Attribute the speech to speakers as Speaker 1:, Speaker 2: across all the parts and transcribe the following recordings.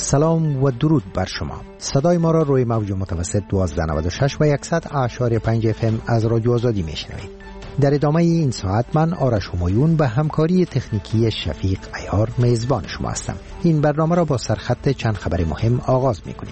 Speaker 1: سلام و درود بر شما. صدای ما را روی موج متوسط 1296 و 100.5 FM از رادیو آزادی میشنوید. در ادامه این ساعت من آرش همایون به همکاری تکنیکی شفیق عیار میزبان شما هستم. این برنامه را با سرخط چند خبر مهم آغاز میکنیم.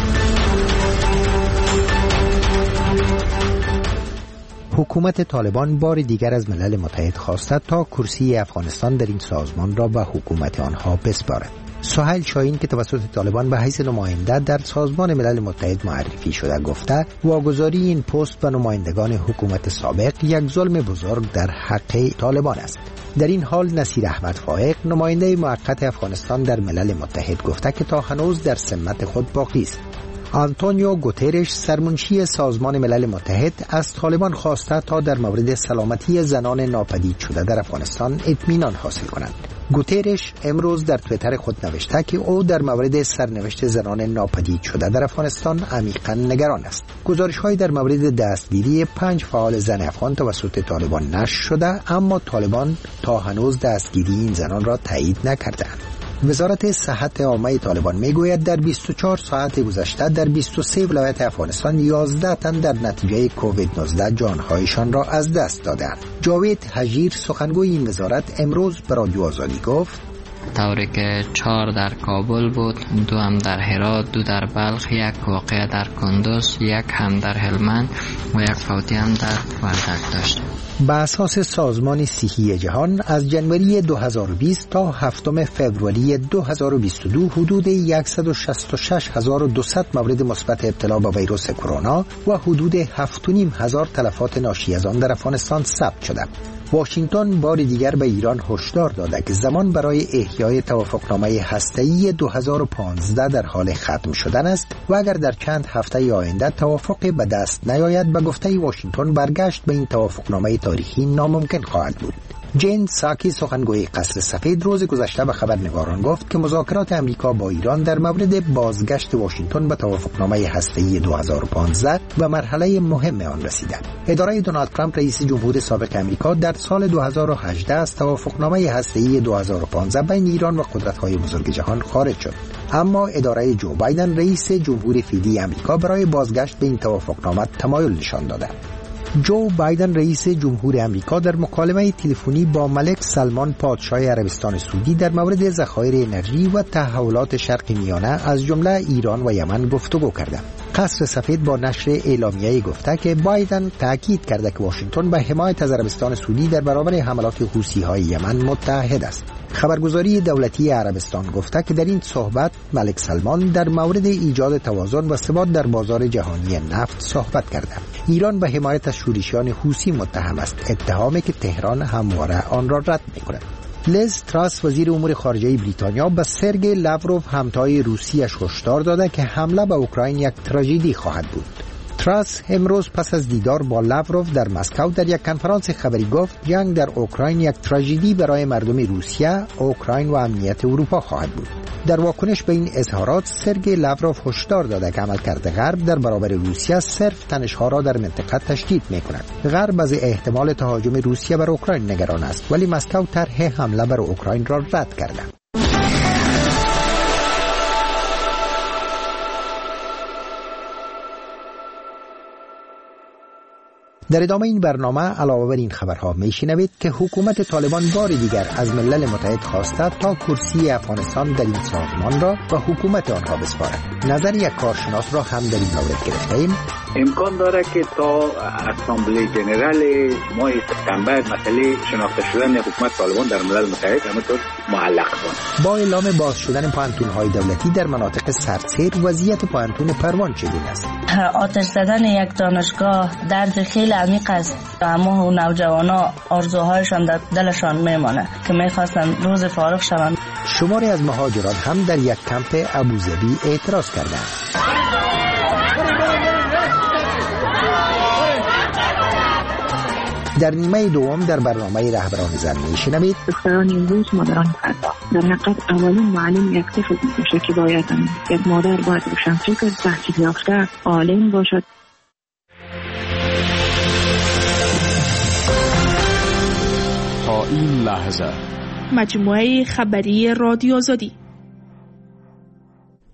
Speaker 1: حکومت طالبان بار دیگر از ملل متحد خواسته تا کرسی افغانستان در این سازمان را به حکومت آنها بسپارد. سهیل شاهین که توسط طالبان به حیث نماینده در سازمان ملل متحد معرفی شده گفته واگذاری این پست به نمایندگان حکومت سابق یک ظلم بزرگ در حق طالبان است. در این حال نصیر احمد فائق نماینده موقت افغانستان در ملل متحد گفته که تا هنوز در سمت خود باقی است. آنتونیو گوترش سرمنشی سازمان ملل متحد از طالبان خواسته تا در مورد سلامتی زنان ناپدید شده در افغانستان اطمینان حاصل کنند. گوترش امروز در توییتر خود نوشته که او در مورد سرنوشت زنان ناپدید شده در افغانستان عمیقاً نگران است. گزارش‌هایی در مورد دستگیری 5 فعال زن افغان توسط طالبان نشر شده، اما طالبان تا هنوز دستگیری این زنان را تایید نکردند. وزارت صحت عامه طالبان میگوید در 24 ساعت گذشته در 23 ولایت افغانستان 11 تن در نتیجه کووید 19 جانهایشان را از دست دادند. جاوید حجیر سخنگوی این وزارت امروز به رادیو آزادی گفت
Speaker 2: طوری که 4 در کابل بود، 2 هم در هرات، 2 در بلخ، 1 واقع در کندوز، 1 هم در هلمند و 1 فوتی هم در وردک داشت.
Speaker 1: به اساس سازمان صحی جهان از جنوری 2020 تا 7 فوریه 2022 حدود 166,200 مورد مثبت ابتلا به ویروس کرونا و حدود 7,500 تلفات ناشی از آن در افغانستان ثبت شده. واشنگتن بار دیگر به ایران هشدار داده که زمان برای احیای توافقنامه هسته‌ای 2015 در حال ختم شدن است و اگر در چند هفته آینده توافق به دست نیاید، به گفته واشنگتن برگشت به این توافقنامه تاریخی ناممکن خواهد بود. جین ساکی سخنگوی قصر سفید روز گذشته به خبرنگاران گفت که مذاکرات امریکا با ایران در مورد بازگشت واشنگتن به توافقنامه هسته‌ای 2015 به مرحله مهم آن رسیده. اداره دونالد ترامپ رئیس جمهور سابق امریکا در سال 2018 از توافقنامه هسته‌ای 2015 بین ایران و قدرت‌های بزرگ جهان خارج شد. اما اداره جو بایدن رئیس جمهور فعلی امریکا برای بازگشت به این توافقنامه تمایل نشان داده. جو بایدن رئیس جمهور امریکا در مکالمه تلفنی با ملک سلمان پادشاه عربستان سعودی در مورد ذخایر انرژی و تحولات شرق میانه از جمله ایران و یمن گفتگو کرده. قصر سفید با نشر اعلامیه‌ای گفته که بایدن تاکید کرده که واشنگتن به حمایت از عربستان سعودی در برابر حملات حوثی‌های یمن متحد است. خبرگزاری دولتی عربستان گفته که در این صحبت ملک سلمان در مورد ایجاد توازن و ثبات در بازار جهانی نفت صحبت کرده. ایران به حمایت از شورشیان حوثی متهم است، اتهامی که تهران همواره آن را رد می‌کند. لیز تراس وزیر امور خارجه بریتانیا به سرگئی لاوروف همتای روسیش هشدار داده که حمله به اوکراین یک تراژدی خواهد بود. تراس امروز پس از دیدار با لاوروف در مسکو در یک کنفرانس خبری گفت جنگ در اوکراین یک تراژدی برای مردم روسیه، اوکراین و امنیت اروپا خواهد بود. در واکنش به این اظهارات سرگئی لاوروف هشدار داده که عملکرد غرب در برابر روسیه صرف تنش‌ها را در منطقه تشدید می‌کند. غرب از احتمال تهاجم روسیه بر اوکراین نگران است، ولی مسکو طرح حمله بر اوکراین را رد کرده. در ادامه این برنامه علاوه بر این خبرها میشنوید که حکومت طالبان بار دیگر از ملل متحد خواسته تا کرسی افغانستان در این سازمان را به حکومت آنها بسپارد. نظر یک کارشناس را هم در این مورد گرفتیم.
Speaker 3: امکان داره که تا اسامبله جنرال ماه سپتامبر مسئله شناخته شدن حکومت طالبان در ملل متحد همینطور معلق کنه.
Speaker 1: با اعلام باز شدن پانتون‌های دولتی در مناطق سردسیر، وضعیت پانتون پروان چگونه است؟
Speaker 4: آتش زدن یک دانشگاه درد خیلی عمیق است. اما نوجوانا آرزوهایشان در دلشان میمانه که میخواستن روز فارغ شوند.
Speaker 1: شماری از مهاجران هم در یک کمپ ابوظبی اعتراض کردند. در نیمه دوم در برنامه رهبران زن میشنوید
Speaker 5: دختران امروز مادران فردا. در حقیقت اولین معلم یک طفل میشه که باید یک مادر باید روشنفکر تحصیل یافته عالم باشد.
Speaker 6: تا این لحظه
Speaker 7: مجموعه خبری رادیو آزادی.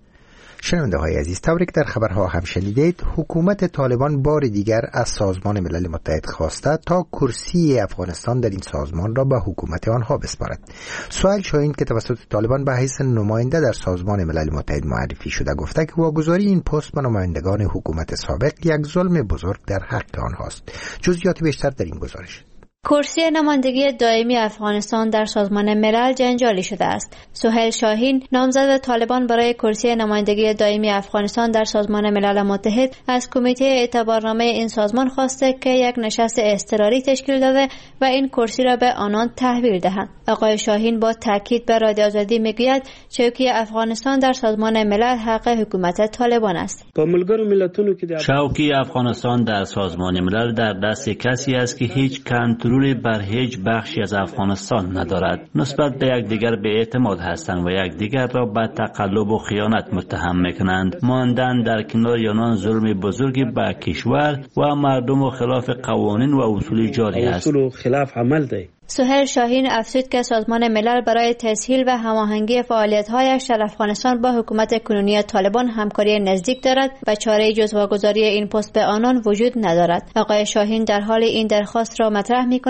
Speaker 1: شنونده های عزیز، طوری که در خبرها هم شنیدید، حکومت طالبان بار دیگر از سازمان ملل متحد خواسته تا کرسی افغانستان در این سازمان را به حکومت آنها بسپارد. سهیل شاهین که توسط طالبان به حیث نماینده در سازمان ملل متحد معرفی شده گفته که واگذاری این پست به نمایندگان حکومت سابق یک ظلم بزرگ در حق آنهاست. جزئیات بیشتر در این گزارش.
Speaker 7: کرسی نمایندگی دائمی افغانستان در سازمان ملل جنجالی شده است. سهیل شاهین، نامزد طالبان برای کرسی نمایندگی دائمی افغانستان در سازمان ملل متحد، از کمیته اعتبارنامه این سازمان خواسته که یک نشست اضطراری تشکیل داده و این کرسی را به آنان تحویل دهند. آقای شاهین با تاکید به رادیو آزادی میگوید چوکی افغانستان در سازمان ملل حق حکومت طالبان است.
Speaker 8: چوکی افغانستان در سازمان ملل در دست کسی است که هیچ کنترلی بر هیچ بخشی از افغانستان ندارد. نسبت به یکدیگر به اعتماد هستند و یکدیگر را به تقلب و خیانت متهم میکنند. ماندن در کنار آنان ظلم بزرگی به کشور و مردم و خلاف قوانین و اصول جاری است.
Speaker 7: سهیل شاهین افزود که سازمان ملل برای تسهیل و هماهنگی فعالیت‌هایش در افغانستان با حکومت کنونی طالبان همکاری نزدیک دارد و چاره‌ای جز واگذاری این پست به آنان وجود ندارد. آقای شاهین در حال این درخواست را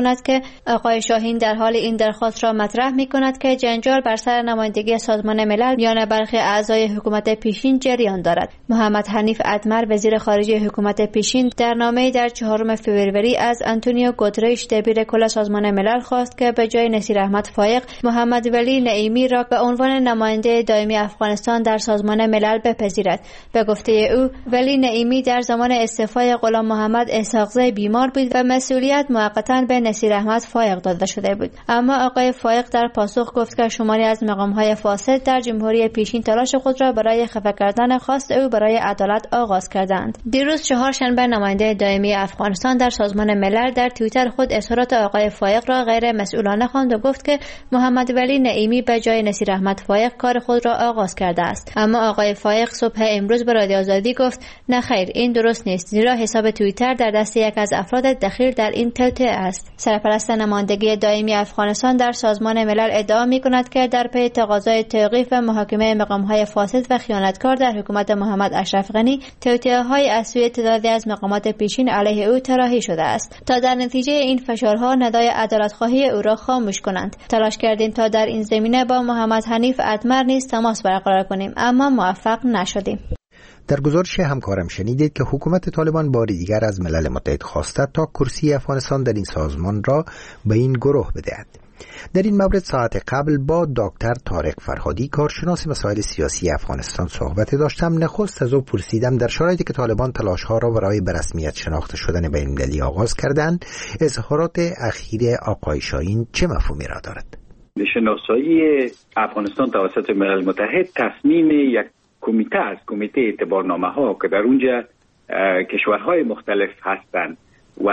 Speaker 7: مطرح می‌کند که جنجال بر سر نمایندگی سازمان ملل میان برخی اعضای حکومت پیشین جریان دارد. محمد حنیف اتمر، وزیر خارجه حکومت پیشین، در نامه‌ای در 4 فوریه از آنتونیو گوتریش، دبیر کل سازمان ملل، خواست که به جای نصیر احمد فایق، محمد ولی نعیمی را به عنوان نماینده دائمی افغانستان در سازمان ملل بپذیرد. به گفته او، ولی نعیمی در زمان استعفای غلام محمد اسحاقزی بیمار بود و مسئولیت موقتا به نصیر احمد فایق داده شده بود. اما آقای فایق در پاسخ گفت که شماری از مقام‌های فاسد در جمهوری پیشین تلاش خود را برای خفا کردن خواست او برای عدالت آغاز کردند. دیروز چهارشنبه نماینده دائمی افغانستان در سازمان ملل در توییتر خود اظهارات آقای فایق را غیر مسئولانه خواند و گفت که محمد ولی نعیمی به جای نصیر احمد فایق کار خود را آغاز کرده است. اما آقای فایق صبح امروز به رادیو آزادی گفت نه خیر، این درست نیست، زیرا حساب توییتر در دست یک از افراد دخیل در این توطئه است. سرپرست نمایندگی دائمی افغانستان در سازمان ملل ادعا می‌کند که در پی تقاضای توقیف و محاکمه مقام‌های فاسد و خیانتکار در حکومت محمد اشرف غنی، توطئه‌های از سوی تعدادی از مقامات پیشین علیه او طراحی شده است تا در نتیجه این فشارها ندای عدالت‌خواهی او را خاموش کنند. تلاش کردیم تا در این زمینه با محمد حنیف اتمر نیز تماس برقرار کنیم، اما موفق نشدیم.
Speaker 1: در گزارش همکارم شنیدید که حکومت طالبان بار دیگر از ملل متحد خواسته تا کرسی افغانستان در این سازمان را به این گروه بدهد. در این مورد ساعت قبل با دکتر طارق فرهادی، کارشناس مسائل سیاسی افغانستان، صحبت داشتم. نخست از او پرسیدم در شرایطی که طالبان تلاش‌ها را برای به رسمیت شناخته شدن بین‌المللی آغاز کردند، اظهارات اخیر آقای شاهین چه مفهومی را دارد؟
Speaker 3: شناسایی افغانستان توسط ملل متحد تصمیم یک کمیته است، کمیته اعتبارنامه‌ها که در اونجا کشورهای مختلف هستند و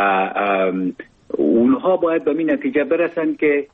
Speaker 3: اونها باید به این نتیجه برسند که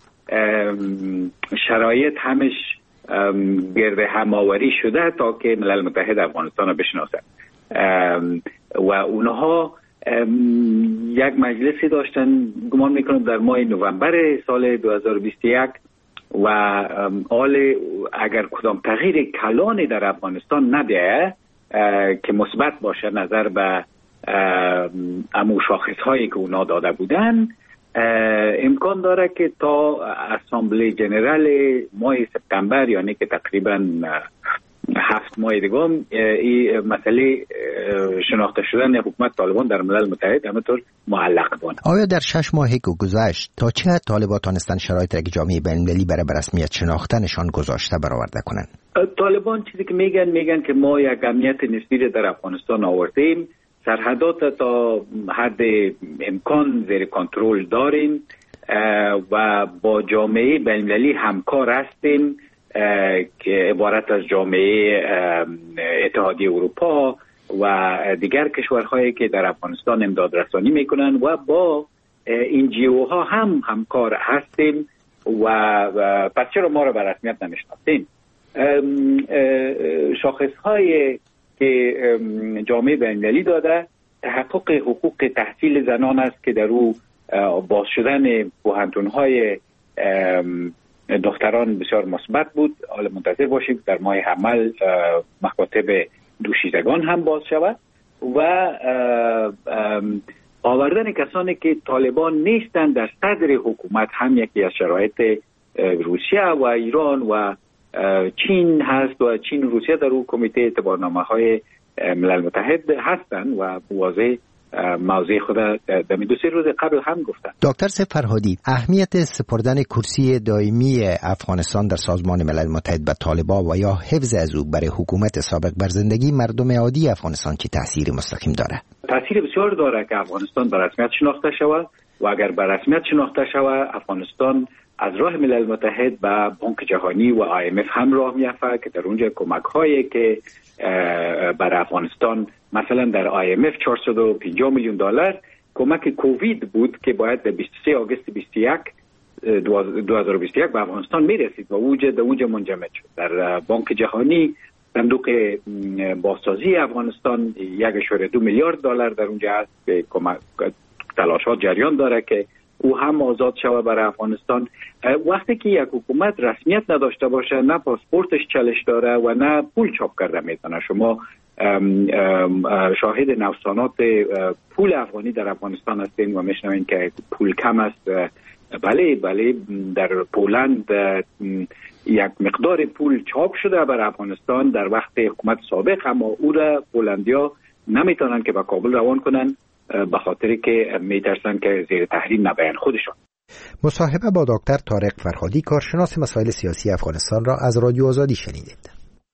Speaker 3: شرایط همش گرد هماوری شده تا که ملل متحد افغانستان را بشناسد و اونها یک مجلسی داشتن، گمان میکنم در ماه نوامبر سال 2021 و حال اگر کدام تغییر کلانی در افغانستان نده که مثبت باشه نظر به امو شاخص هایی که اونا داده بودن، امکان داره که تا اسامبله جنرال ماه سپتامبر، یعنی که تقریبا 7 ماه دیگه، این مسئله شناخته شدن حکومت طالبان در ملل متحد همینطور معلق بونه.
Speaker 1: آیا در 6 ماهی که گذشت تا چه حد طالبان تانستن شرایط را که جامعه بین‌المللی برای رسمیت شناختنشان گذاشته برآورده کنند؟
Speaker 3: طالبان چیزی که میگن که ما یک امنیت نسبی در افغانستان آوردیم، سرحدات تا حد امکان زیر کنترل داریم و با جامعه بین‌المللی همکار هستیم که عبارت از جامعه اتحادیه اروپا و دیگر کشورهایی که در افغانستان امداد رسانی میکنن و با NGO ها هم همکار هستیم و پس چرا ما را به رسمیت نمیشناسیم؟ شاخص های که جامعه بین‌المللی داده تحقق حقوق تحصیل زنان است که در او باز شدن پوهنتون‌های دختران بسیار مثبت بود. حالا منتظر باشیم در ماه حمل مکاتب دوشیزگان هم باز شود و آوردن کسانی که طالبان نیستند در صدر حکومت هم یکی از شرایط روسیه و ایران و چین هست و چین و روسیه در اون کمیته اعتبارنامه های ملل متحد هستند و واضح موضع خود در 2-3 روز قبل هم گفتن.
Speaker 1: دکتر فرهادی، اهمیت سپردن کرسی دائمی افغانستان در سازمان ملل متحد به طالبان و یا حفظ از او برای حکومت سابق بر زندگی مردم عادی افغانستان چه تأثیر مستقیم داره؟
Speaker 3: تأثیر بسیار داره که افغانستان به رسمیت شناخته شود و اگر به رسمیت شناخته شود افغانستان از راه ملل متحد به بانک جهانی و IMF هم راه میافته که در اونجا کمک هایی که برای افغانستان مثلا در IMF 450 میلیون دلار کمک کووید بود که باید در 23 آگوست 2021 به افغانستان میرسید و اونجا منجمد شد. در بانک جهانی صندوق بازسازی افغانستان 1.2 میلیارد دلار در اونجا هست که تلاشات جریان داره که او هم آزاد شود برای افغانستان. وقتی که یک حکومت رسمیت نداشته باشه، نه پاسپورتش چلش داره و نه پول چاپ کرده میتونه، شما شاهد نوسانات پول افغانی در افغانستان هستین و میشنوین که پول کم است. بله در پولند یک مقدار پول چاپ شده برای افغانستان در وقت حکومت سابق، اما او را پولندیا نمیتونن که به کابل روان کنن به خاطر که میترسن که زیر تحریم نبین خودشان.
Speaker 1: مصاحبه با دکتر طارق فرهادی، کارشناس مسائل سیاسی افغانستان را از رادیو آزادی شنیدید.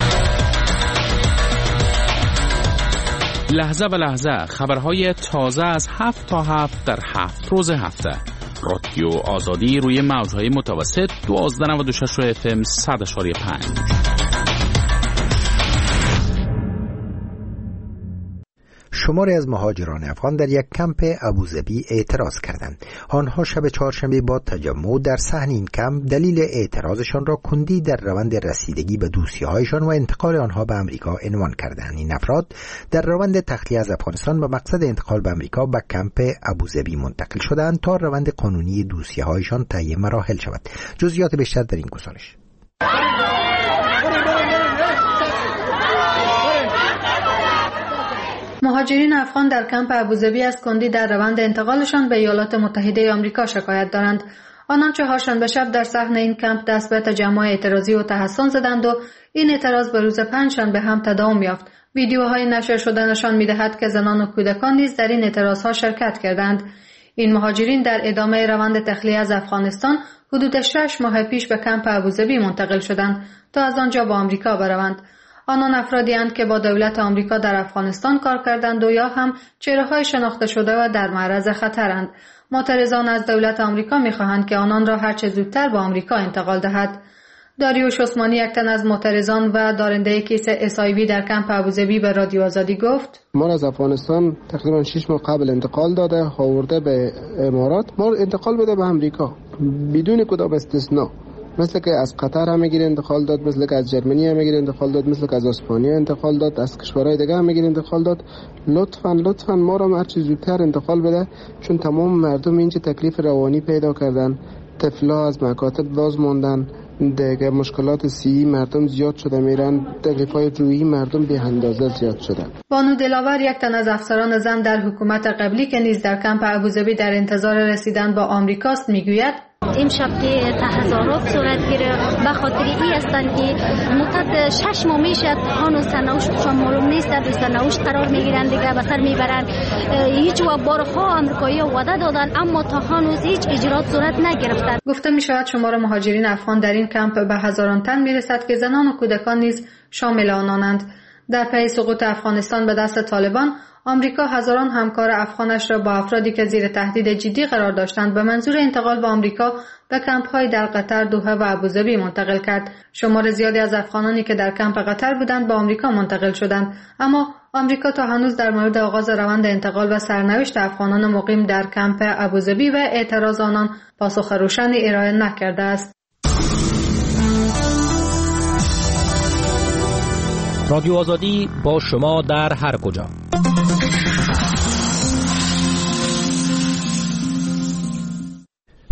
Speaker 6: لحظه به لحظه خبرهای تازه از 7 تا 7 در 7 روز هفته. رادیو آزادی روی موجهای متوسط 1296 FM 100.5.
Speaker 1: شماری از مهاجران افغان در یک کمپ ابوظبی اعتراض کردند. آنها شب چهارشنبه با تجمع در صحن این کمپ دلیل اعتراضشان را کندی در روند رسیدگی به دوسیه‌هایشان و انتقال آنها به آمریکا عنوان کردند. این افراد در روند تخلیه از افغانستان به مقصد انتقال به آمریکا به کمپ ابوظبی منتقل شدند تا روند قانونی دوسیه‌هایشان طی مراحل شود. جزئیات بیشتر در این گزارش.
Speaker 9: مهاجرین افغان در کمپ ابوظبی از کندی در روند انتقالشان به ایالات متحده آمریکا شکایت دارند. آنان چهارشنبه شب در صحن این کمپ دست به تجمع اعتراضی و تحصن زدند و این اعتراض به روز پنجشنبه هم تداوم یافت. ویدیوهای نشر شده نشان می‌دهد که زنان و کودکان نیز در این اعتراضها شرکت کردند. این مهاجرین در ادامه روند تخلیه از افغانستان حدود 6 ماه پیش به کمپ ابوظبی منتقل شدند تا از آنجا به آمریکا بروند. آنان افرادی اند که با دولت آمریکا در افغانستان کار کردند و یا هم چهره‌های شناخته شده و در معرض خطرند. معترضان از دولت آمریکا می‌خواهند که آنان را هر چه زودتر به آمریکا انتقال دهد. داریوش عثمانی، یک تن از معترضان و دارنده کیس HIV در کمپ ابوظبی به رادیو آزادی گفت:
Speaker 10: ما از افغانستان تقریبا 6 ماه قبل انتقال داده، آورده به امارات، ما انتقال بده به آمریکا بدون کدام استثناء. مثل که از قطر هم میگیر انتقال داد، مثل که از جرمنی هم میگیر انتقال داد، مثل که از اسپانیا انتقال داد، از کشورهای دیگه هم میگیر انتقال داد. لطفاً ما را هر چه زودتر انتقال بده، چون تمام مردم اینجا تکلیف روانی پیدا کردن، طفلا از مکاتب باز موندن، دیگه مشکلات صحی مردم زیاد شده میرن، تکلیفای روحی مردم بی اندازه زیاد شده.
Speaker 9: بانو دلاور، یک تن از افسران زن در حکومت قبلی که نیز در کمپ ابوظبی در انتظار رسیدن با آمریکاست، میگوید:
Speaker 11: امشب که تظاهرات صورت گرفت به خاطر این هستند که مدت 6 ماه میشه هنوز سرنوشتشان معلوم نیست، در سرنوشت قرار میگیرن، دیگه به سر میبرن. هیچ و بارها آمریکایی وعده دادن اما تا هنوز هیچ اجرات صورت نگرفته.
Speaker 9: گفته میشود شمار مهاجرین افغان در این کمپ به هزاران تن میرسد که زنان و کودکان نیز شامل آنانند. در پی سقوط افغانستان به دست طالبان، آمریکا هزاران همکار افغانش را با افرادی که زیر تهدید جدی قرار داشتند به منظور انتقال به آمریکا به کمپ‌های در قطر، دوحه و ابوظبی منتقل کرد. شمار زیادی از افغانانی که در کمپ قطر بودند به آمریکا منتقل شدند، اما آمریکا تا هنوز در مورد آغاز روند انتقال و سرنوشت افغانان مقیم در کمپ ابوظبی و اعتراض آنان پاسخ روشنی ارائه نکرده است.
Speaker 12: رادیو آزادی با شما در هر کجا.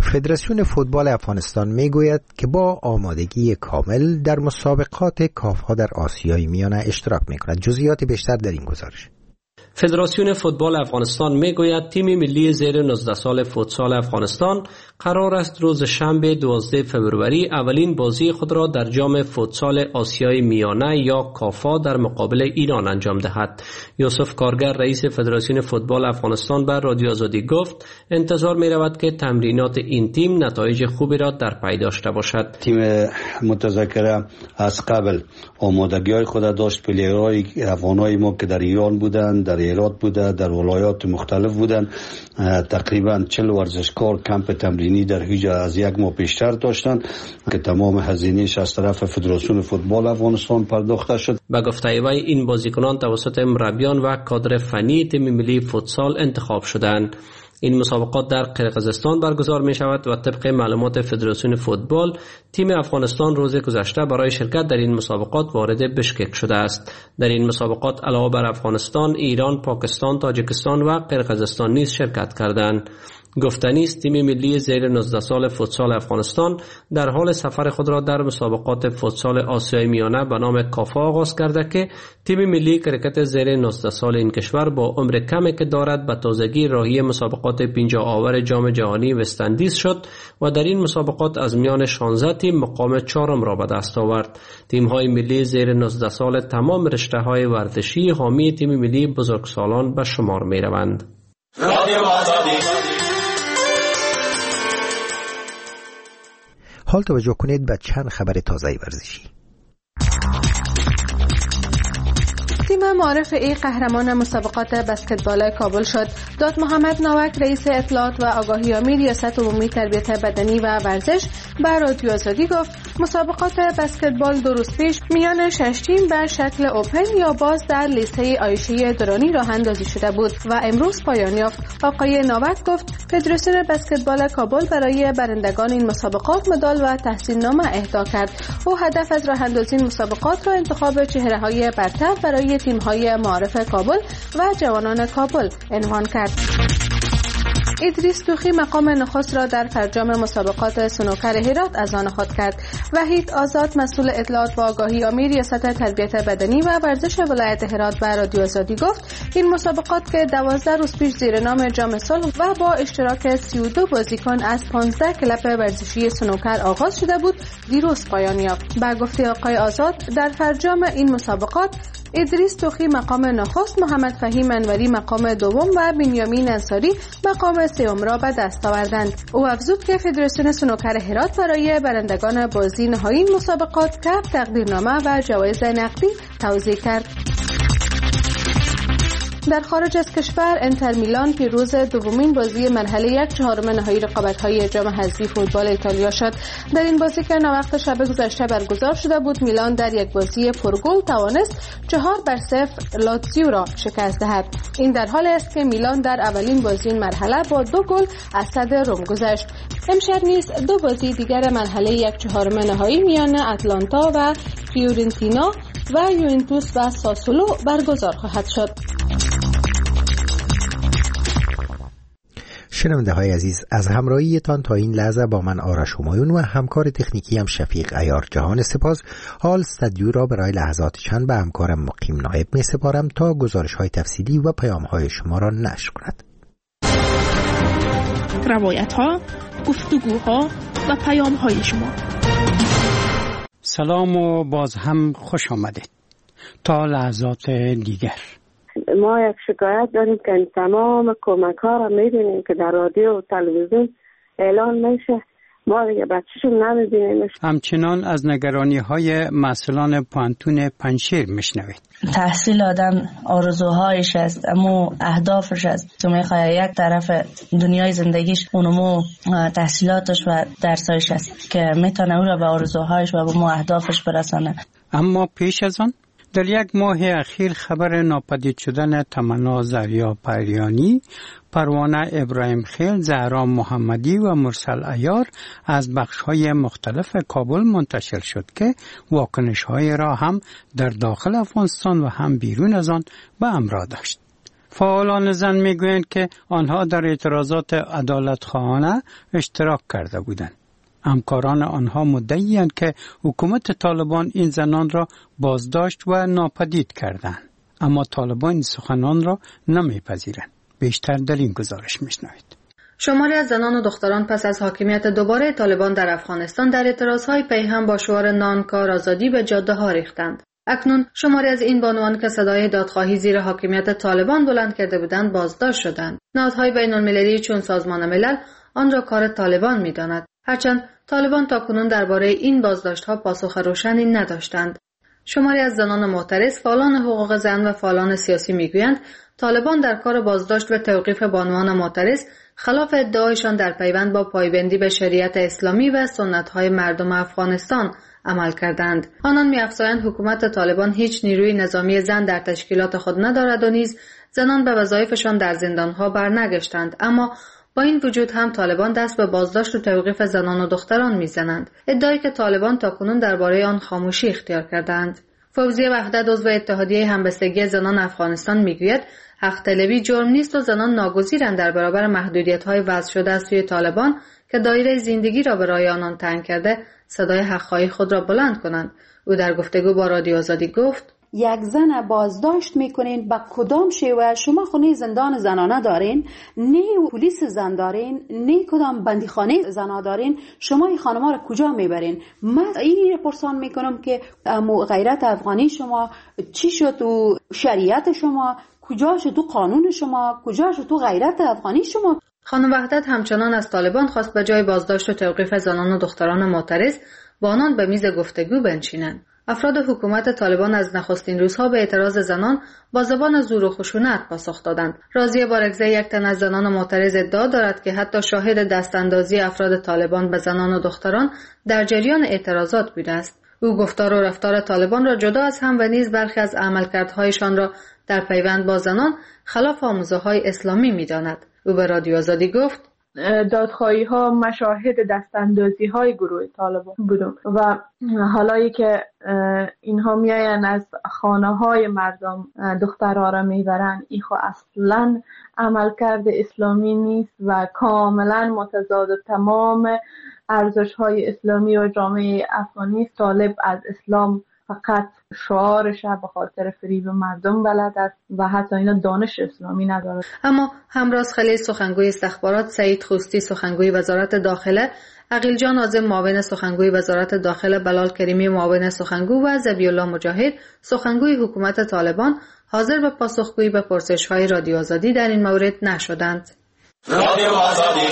Speaker 1: فدراسیون فوتبال افغانستان میگوید که با آمادگی کامل در مسابقات کاف‌ها در آسیای میانه اشتراک میکند. جزئیات بیشتر در این گزارش.
Speaker 12: فدراسیون فوتبال افغانستان میگوید تیم ملی زیر 19 سال فوتسال افغانستان قرار است روز شنبه 12 فوریه اولین بازی خود را در جام فوتسال آسیای میانه یا کافا در مقابل ایران انجام دهد. یوسف کارگر رئیس فدراسیون فوتبال افغانستان بر رادیو آزادی گفت انتظار می رود که تمرینات این تیم نتایج خوبی را در پی داشته باشد.
Speaker 13: تیم متذکره از قبل آمادگی‌های خود داشت. پلیرهای افغانای ما که در ایران بودند، در هرات بوده، در ولایات مختلف بودند، تقریبا 40 ورزشکار کمپ تمرینی در هیجا از یک ماه پیشتر داشتند که تمام هزینه‌اش از طرف فدراسیون فوتبال افغانستان پرداخته شد.
Speaker 12: به گفته وی این بازیکنان توسط مربیان و کادر فنی تیم ملی فوتسال انتخاب شدند. این مسابقات در قرقیزستان برگزار می شود و طبق معلومات فدراسیون فوتبال تیم افغانستان روز گذشته برای شرکت در این مسابقات وارد بشکک شده است. در این مسابقات علاوه بر افغانستان، ایران، پاکستان، تاجیکستان و قرقیزستان نیز شرکت کردند. گفتنی است تیم ملی زیر 19 سال فوتسال افغانستان در حال سفر خود را در مسابقات فوتسال آسیای میانه به نام کافا آغاز کرده که تیم ملی کرکت زیر 19 سال این کشور با عمر کمی که دارد به تازگی راهی مسابقات 50 آور جام جهانی وست اندیز شد و در این مسابقات از میان 16 تیم مقام 4 را به دست آورد. تیم‌های ملی زیر 19 سال تمام رشته‌های ورزشی حامی تیم ملی بزرگسالان به شمار می‌روند.
Speaker 1: حال توجه کنید به چند خبر تازه ورزشی.
Speaker 9: تیم معارف ای قهرمان مسابقات بسکتبال کابل شد. داد محمد نوک رئیس اطلاعات و آگاهی عامی ریاست عمومی تربیت بدنی و ورزش به رادیو آزادی گفت مسابقات بسکتبال 2 روز پیش میان 6 تیم به شکل اوپن یا باز در لیسه عایشه درانی راه اندازی شده بود و امروز پایان یافت. آقای نوک گفت فدراسیون بسکتبال کابل برای برندگان این مسابقات مدال و تحسین نامه اهدا کرد. او هدف از راه اندازی مسابقات را انتخاب چهره‌های برتر برای تیم‌های معارف کابل و جوانان کابل عنوان کرد. ادریس توخی مقام نخست را در فرجام مسابقات سنوکر هرات از آن خود کرد. وحید آزاد مسئول اطلاعات و آگاهی عامی ریاست تربیت بدنی و ورزش ولایت هرات به رادیو آزادی گفت این مسابقات که 12 روز پیش زیر نام جام صلح و با اشتراک 32 بازیکن از 15 کلب ورزشی سنوکر آغاز شده بود دیروز پایان یافت. به گفته آقای آزاد در فرجام این مسابقات ادریس توخی مقام نخست، محمد فهیم انوری مقام دوم و بنیامین انصاری مقام سوم را به دست آوردند. او افزود که فدراسیون سنوکر هرات برای برندگان بازی نهایی مسابقات کپ تقدیرنامه و جوایز نقدی توزیع کرد. در خارج از کشور انتر میلان پیروز دومین بازی مرحله 1/4 نهایی رقابت‌های جام حذفی فوتبال ایتالیا شد. در این بازی که ناوقت شب گذشته برگزار شده بود میلان در یک بازی پرگل توانست 4-0 لاتزیو را شکست دهد. این در حالی است که میلان در اولین بازی این مرحله با 2 گل از صد روم گذشت. امشب نیز 2 بازی دیگر مرحله 1/4 نهایی میان اتلانتا و فیورنتینا و یوونتوس و ساسولو برگزار خواهد شد.
Speaker 1: شنونده های عزیز، از همراهیتان تا این لحظه با من آرش همایون و همکار تکنیکی هم شفیق عیار جهان سپاس. حال استودیو را برای لحظات چند به همکارم مقیم نایب می سپارم تا گزارش های تفصیلی و پیام های شما را نشر کند.
Speaker 14: روایت ها، گفتگوها و پیام های شما.
Speaker 15: سلام و باز هم خوش آمدید تا لحظات دیگر.
Speaker 5: ما یک شکایت داریم که تمام کمک ها را میبینیم که در رادیو و تلویزیون اعلان میشه، ما دیگه بچه‌شون نمیبینیم.
Speaker 15: همچنان از نگرانی های مسئولان پانتون پنجشیر میشنوید.
Speaker 4: تحصیل آدم آرزوهایش است، اما اهدافش است که میخواد یک طرف دنیای زندگیش اونمو تحصیلاتش و درسایش است که میتونه او را به آرزوهایش و به اهدافش برسانه.
Speaker 15: اما پیش از آن در یک ماه اخیر خبر ناپدید شدن تمنا زریا پریانی، پروانه ابراهیم خیل، زهرا محمدی و مرسل عیار از بخش‌های مختلف کابل منتشر شد که واکنش‌های را هم در داخل افغانستان و هم بیرون از آن به همراه داشت. فعالان زن میگویند که آنها در اعتراضات عدالتخواهانه اشتراک کرده بودند. همکاران آنها مدعی‌اند که حکومت طالبان این زنان را بازداشت و ناپدید کردند، اما طالبان این سخنان را نمیپذیرند. بیشتر در این گزارش میشنوید.
Speaker 9: شماری از زنان و دختران پس از حاکمیت دوباره طالبان در افغانستان در اعتراضهای پیهم با شعار نان کار آزادی به جاده ها ریختند. اکنون شماری از این بانوان که صدای دادخواهی زیر حاکمیت طالبان بلند کرده بودند بازداشت شدند. نهادهای بین‌المللی چون سازمان ملل آن را کار طالبان می‌داند، هرچند طالبان تاکنون درباره این بازداشت‌ها پاسخ روشنی نداشتند. شماری از زنان معترض، فعالان حقوق زن و فعالان سیاسی می‌گویند طالبان در کار بازداشت و توقیف بانوان معترض خلاف ادعایشان در پیوند با پایبندی به شریعت اسلامی و سنت‌های مردم افغانستان عمل کردند. آنان می‌افزایند حکومت طالبان هیچ نیروی نظامی زن در تشکیلات خود ندارد و نیز زنان به وظایفشان در زندان‌ها برنگشتند، اما با این وجود هم طالبان دست به بازداشت و توقیف زنان و دختران می‌زنند، ادعایی که طالبان تاکنون درباره آن خاموشی اختیار کردند. فوزیه وحدت عضو اتحادیه همبستگی زنان افغانستان می‌گوید حق طلبی جرم نیست و زنان ناگزیرند در برابر محدودیت‌های وضع شده از سوی طالبان که دایره زندگی را برای آنان تنگ کرده صدای حق‌خواهی خود را بلند کنند. او در گفتگو با رادیو آزادی گفت:
Speaker 16: یک زن بازداشت میکنین با کدام شیوه؟ شما خونه زندان زنانه دارین، نه پلیس زن دارین، نه کدام بندیخانه زنا دارین، شما این خانم‌ها را کجا میبرین؟ من این پرسان میکنم که غیرت افغانی شما چی شد؟ و شریعت شما کجا شد؟ تو قانون شما کجا شد؟ تو غیرت افغانی شما؟
Speaker 9: خانم وحدت همچنان از طالبان خواست به جای بازداشت و توقیف زنان و دختران معترض با آنان به میز گفتگو بنشینند. افراد حکومت طالبان از نخستین روزها به اعتراض زنان با زبان زور و خشونت پاسخ دادند. راضیه بارگزی، یک تن از زنان معترض، ادعا دارد که حتی شاهد دستاندازی افراد طالبان به زنان و دختران در جریان اعتراضات بوده است. او گفتار و رفتار طالبان را جدا از هم و نیز برخی از عملکردهایشان را در پیوند با زنان خلاف آموزه‌های اسلامی می‌داند. او به رادیو آزادی گفت:
Speaker 17: دادخواهی ها مشاهد دستاندازی های گروه طالبان بودم و حالایی که اینها میاین از خانه های مردم دخترها را میبرن، این خو اصلا عملکرد اسلامی نیست و کاملا متضاد تمام ارزش های اسلامی و جامعه افغانی است. طالب از اسلام فقط شعارش به خاطر فریب مردم بلد است و حتی اینا دانش اسلامی ندارد.
Speaker 9: اما همراز خلیل سخنگوی استخبارات، سعید خوستی سخنگوی وزارت داخله، عقیل جان عازم معاون سخنگوی وزارت داخله، بلال کریمی معاون سخنگو و ذبیح الله مجاهد سخنگوی حکومت طالبان حاضر به پاسخگویی به پرسش‌های رادیو آزادی در این مورد نشدند.
Speaker 18: رادیو آزادی.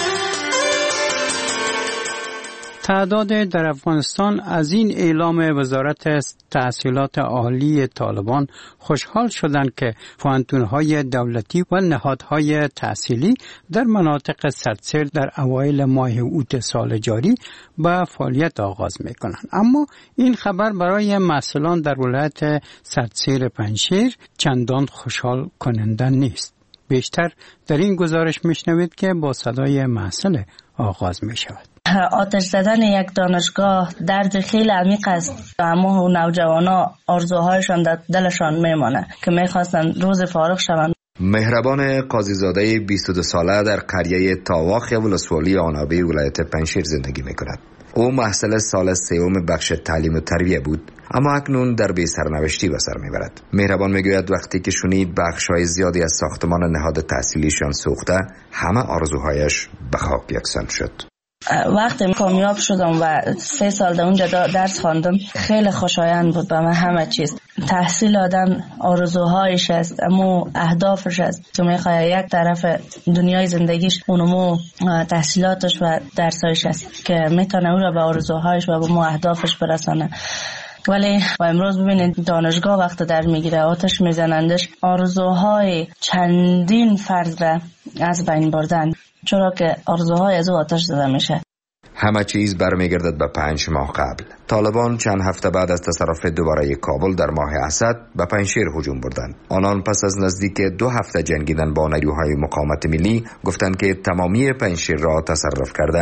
Speaker 15: تعداد در افغانستان از این اعلام وزارت تحصیلات عالی طالبان خوشحال شدند که پوهنتون‌های دولتی و نهادهای تحصیلی در مناطق سدسیر در اوایل ماه اوت سال جاری به فعالیت آغاز می‌کنند. اما این خبر برای محصلان در ولایت سدسیر پنجشیر چندان خوشحال کننده نیست. بیشتر در این گزارش میشنوید که با صدای محصل آغاز می‌شود.
Speaker 4: آتش زدن یک دانشگاه درد خیلی عمیق است. اما نوجوانا آرزوهایشان در دلشان میمانه که میخواستن روز فارغ شوند.
Speaker 19: مهربان قاضیزاده 22 ساله در قریه تاواخ ولسوالی آنابی ولایت پنجشیر زندگی میکند. او محصل سال سوم بخش تعلیم و تربیه بود، اما اکنون در بی سرنوشتی به سر میبرد. مهربان میگوید وقتی که شنید بخش‌های زیادی از ساختمان نهاد تحصیلیشان سوخته، همه آرزوهایش به خاک یکسان شد.
Speaker 4: وقتی کامیاب شدم و 3 سال در اونجا درس خواندم، خیلی خوشایند بود به من همه چیز. تحصیل آدم آرزوهایش است، اما اهدافش است که میخواد یک طرف دنیای زندگیش اونمو تحصیلاتش و درسایش است که میتونه او را به آرزوهایش و به مو اهدافش برسانه. ولی و امروز ببینید دانشگاه وقت در میگیره، آتش میزنندش، آرزوهای چندین فرد را از بین بردن، چرا که آرزوهای از او آتش زده میشه.
Speaker 19: همه چیز برمیگردد به 5 ماه قبل. طالبان چند هفته بعد از تصرف دوباره کابل در ماه اسد به پنجشیر هجوم بردند. آنان پس از نزدیک 2 هفته جنگیدن با نیروهای مقاومت ملی گفتند که تمامی پنجشیر را تصرف کردند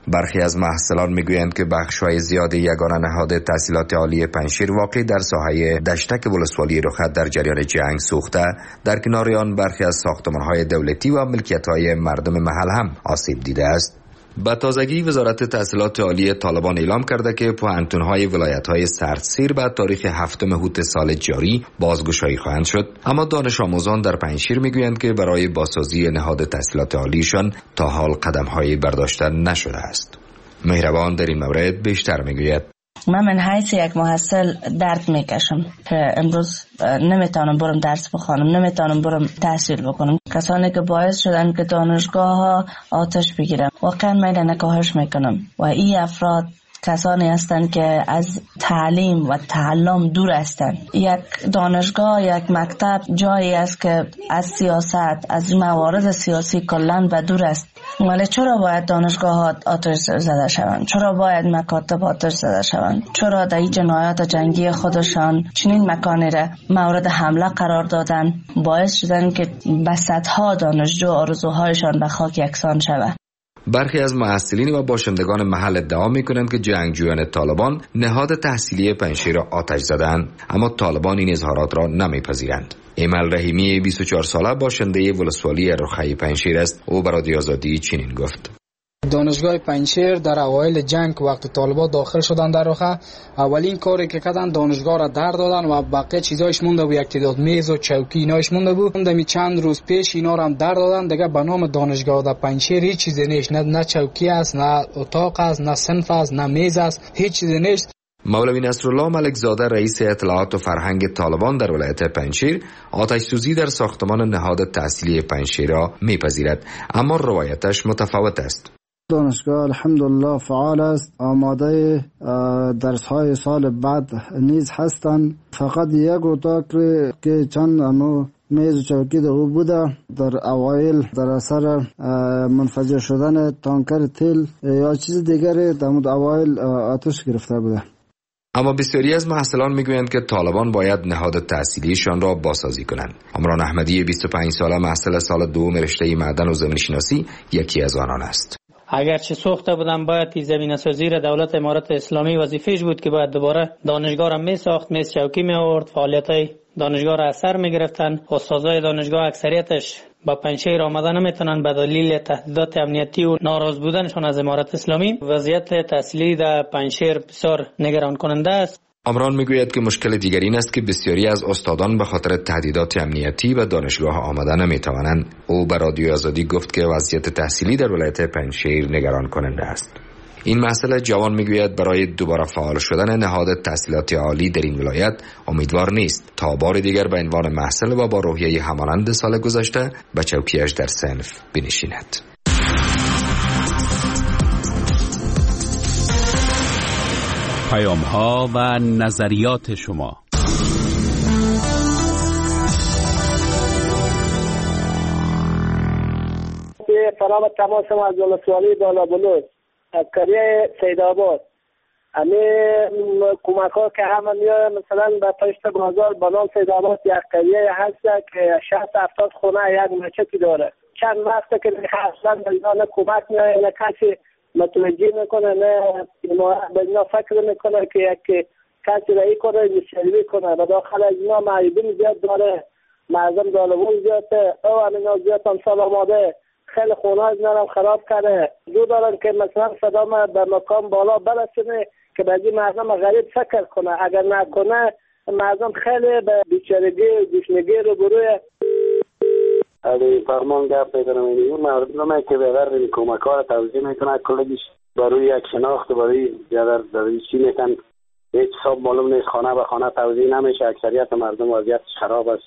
Speaker 19: برخی از محصلان میگویند که بخش‌های زیاد یگانه نهاد تحصیلات عالی پنجشیر واقع در ساحه دشتک ولسوالی رخت در جریان جنگ سوخته، در کنار آن برخی از ساختمان‌های دولتی و ملکیت‌های مردم محل هم آسیب دیده است. به تازگی وزارت تحصیلات عالی طالبان اعلام کرده که پوهنتون‌های ولایت‌های سردسیر به تاریخ 7 هوت سال جاری بازگشایی خواهند شد، اما دانش آموزان در پنجشیر میگویند که برای بازسازی نهاد تحصیلات عالیشان تا حال قدم‌هایی برداشته نشده است. مهربان در این مورد بیشتر میگوید:
Speaker 4: من حیث یک محصل درد میکشم که امروز نمیتونم برم درس بخوانم، نمیتونم برم تحصیل بکنم. کسانی که باعث شدن که دانشگاه ها آتش بگیرن واقعا من نکاهش میکنم و این افراد کسانی هستند که از تعلیم و تعلم دور هستند. یک دانشگاه، یک مکتب جایی است که از سیاست، از موارد سیاسی کلاً به دور است. ولی چرا باید دانشگاه ها آتش زده شوند؟ چرا باید مکاتب آتش زده شوند؟ چرا در این جنایات جنگی خودشان چنین مکانی را مورد حمله قرار دادن، باعث شدن که به صدها دانشجو آرزوهایشان به خاک یکسان شود؟
Speaker 19: برخی از محصلین و باشندگان محل ادعا می‌کنند که جنگجویان طالبان نهاد تحصیلی پنجشیر را آتش زدند، اما طالبان این اظهارات را نمی‌پذیرند. ایمل رحیمی 24 ساله باشنده ولسوالی رخای پنجشیر است. او به رادیو آزادی چنین گفت:
Speaker 20: دانشگاه پنجشیر در اوایل جنگ وقت طالبان داخل شدن در رخه، اولین کاری که کردن دانشگاه را در دادن و بقیه چیزایش مونده بود، یک تعداد میز و چوکی اینایش مونده بود. دمی چند روز پیش اینا را هم در دادن. دیگه به نام دانشگاه در پنجشیر هیچ چیزی نیست، نه چوکی است، نه اتاق است، نه صنف است، نه میز است، هیچ چیزی نیست.
Speaker 19: مولوی نصرالله ملک زاده رئیس اطلاعات و فرهنگ طالبان در ولایت پنجشیر آتش سوزی در ساختمان نهاد تحصیلی پنجشیر را میپذیرد، اما روایتش متفاوت است.
Speaker 21: دانشگاه الحمدلله فعال است، آماده درس های سال بعد نیز هستند. فقط یک اتاق که چند میز و چوکی در او بوده، در اوایل در اثر منفجر شدن تانکر تیل یا چیز دیگری در اوایل آتش گرفته بوده.
Speaker 19: اما بسیاری از محصلان میگویند که طالبان باید نهاد تحصیلیشان را بازسازی کنند. عمران احمدی 25 ساله محصل سال دوم رشته معدن و زمین شناسی یکی از آنان است.
Speaker 22: اگرچه سوخته بودن باید این زمین سازی را دولت امارات اسلامی وظیفه‌اش بود که باید دوباره دانشگاه را می ساخت، میز چوکی می آورد، فعالیت‌های دانشگاه را اثر می گرفتن. استادای دانشگاه اکثریتش با پنجشیر آمده نمیتونن به دلیل تهدیدات امنیتی و ناراض بودنشان از امارات اسلامی. وضعیت تحصیلی در پنجشیر بسیار نگران کننده است.
Speaker 19: عمران میگوید که مشکل دیگر این است که بسیاری از استادان به خاطر تهدیدات امنیتی به دانشگاه آمده نمیتوانند. او به رادیو آزادی گفت که وضعیت تحصیلی در ولایت پنجشیر نگران کننده است. این مسئله جوان میگوید برای دوباره فعال شدن نهاد تحصیلات عالی در این ولایت امیدوار نیست تا بار دیگر به عنوان محصل و با روحیه همانند سال گذشته به چوکیش در صنف بنشیند.
Speaker 6: پیام‌ها و نظریات شما.
Speaker 23: سلام تماس ما از ولسوالی بالا بلوچ از قریه سیدآباد. کمک ها که همه میاد مثلا به پشت بازار بنام سیدآباد یک قریه هست که 60-70 خونه یک مچتی داره. چند وقته که اصلا به اینا نه کمک میاد نه کسی متوجه میکنه، نه به اینا فکر میکنه که یک کسی رایی کنه شروع کنه. و داخل از اینا معیبین زیاد داره، مردم دالبون زیاده، او همینا زیاد هم سال آماده خیلی خونه از نرم خراب کرده. دو دارن که مثلا صدام به مقام بالا برسونه که بعضی مردم غریب فکر کنه، اگر نکنه مردم خیلی به بیچارگی و گشنگی رو بروی.
Speaker 24: علی فرمان گفت پیدرم این مردم که بغیر کمک ها را توضیح میکنه کلگیش برای یک شناخت برای در چی میکن هیچ حساب معلوم نیست، خانه به خانه توضیح نمیشه، اکثریت مردم وضعیت خراب است.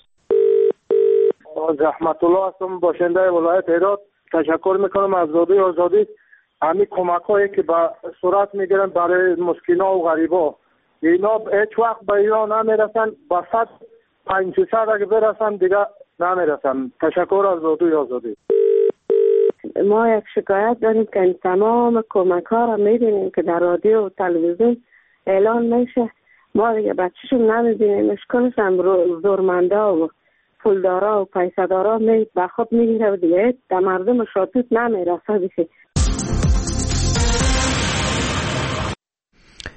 Speaker 23: رحمت الله هستم، باشنده ولایت هرات. تشکر میکنم از رادیو آزادی. همین کمک هایی که به صورت میگیرن برای مسکینا و غریبا، اینا هیچ وقت به اینا نمیرسن، با 100-500 اگه برسن دیگه نمیرسن. تشکر از رادیو آزادی.
Speaker 5: ما یک شکایت داریم که این تمام کمک ها را میبینیم که در رادیو و تلویزیون اعلان میشه، ما دیگه بچه‌شون نمیبینیم. اشکالش هم زورمندا و پولدارا و پیسدارا به خود میگیره و دیگه در مردم شاتوت نمیرسه.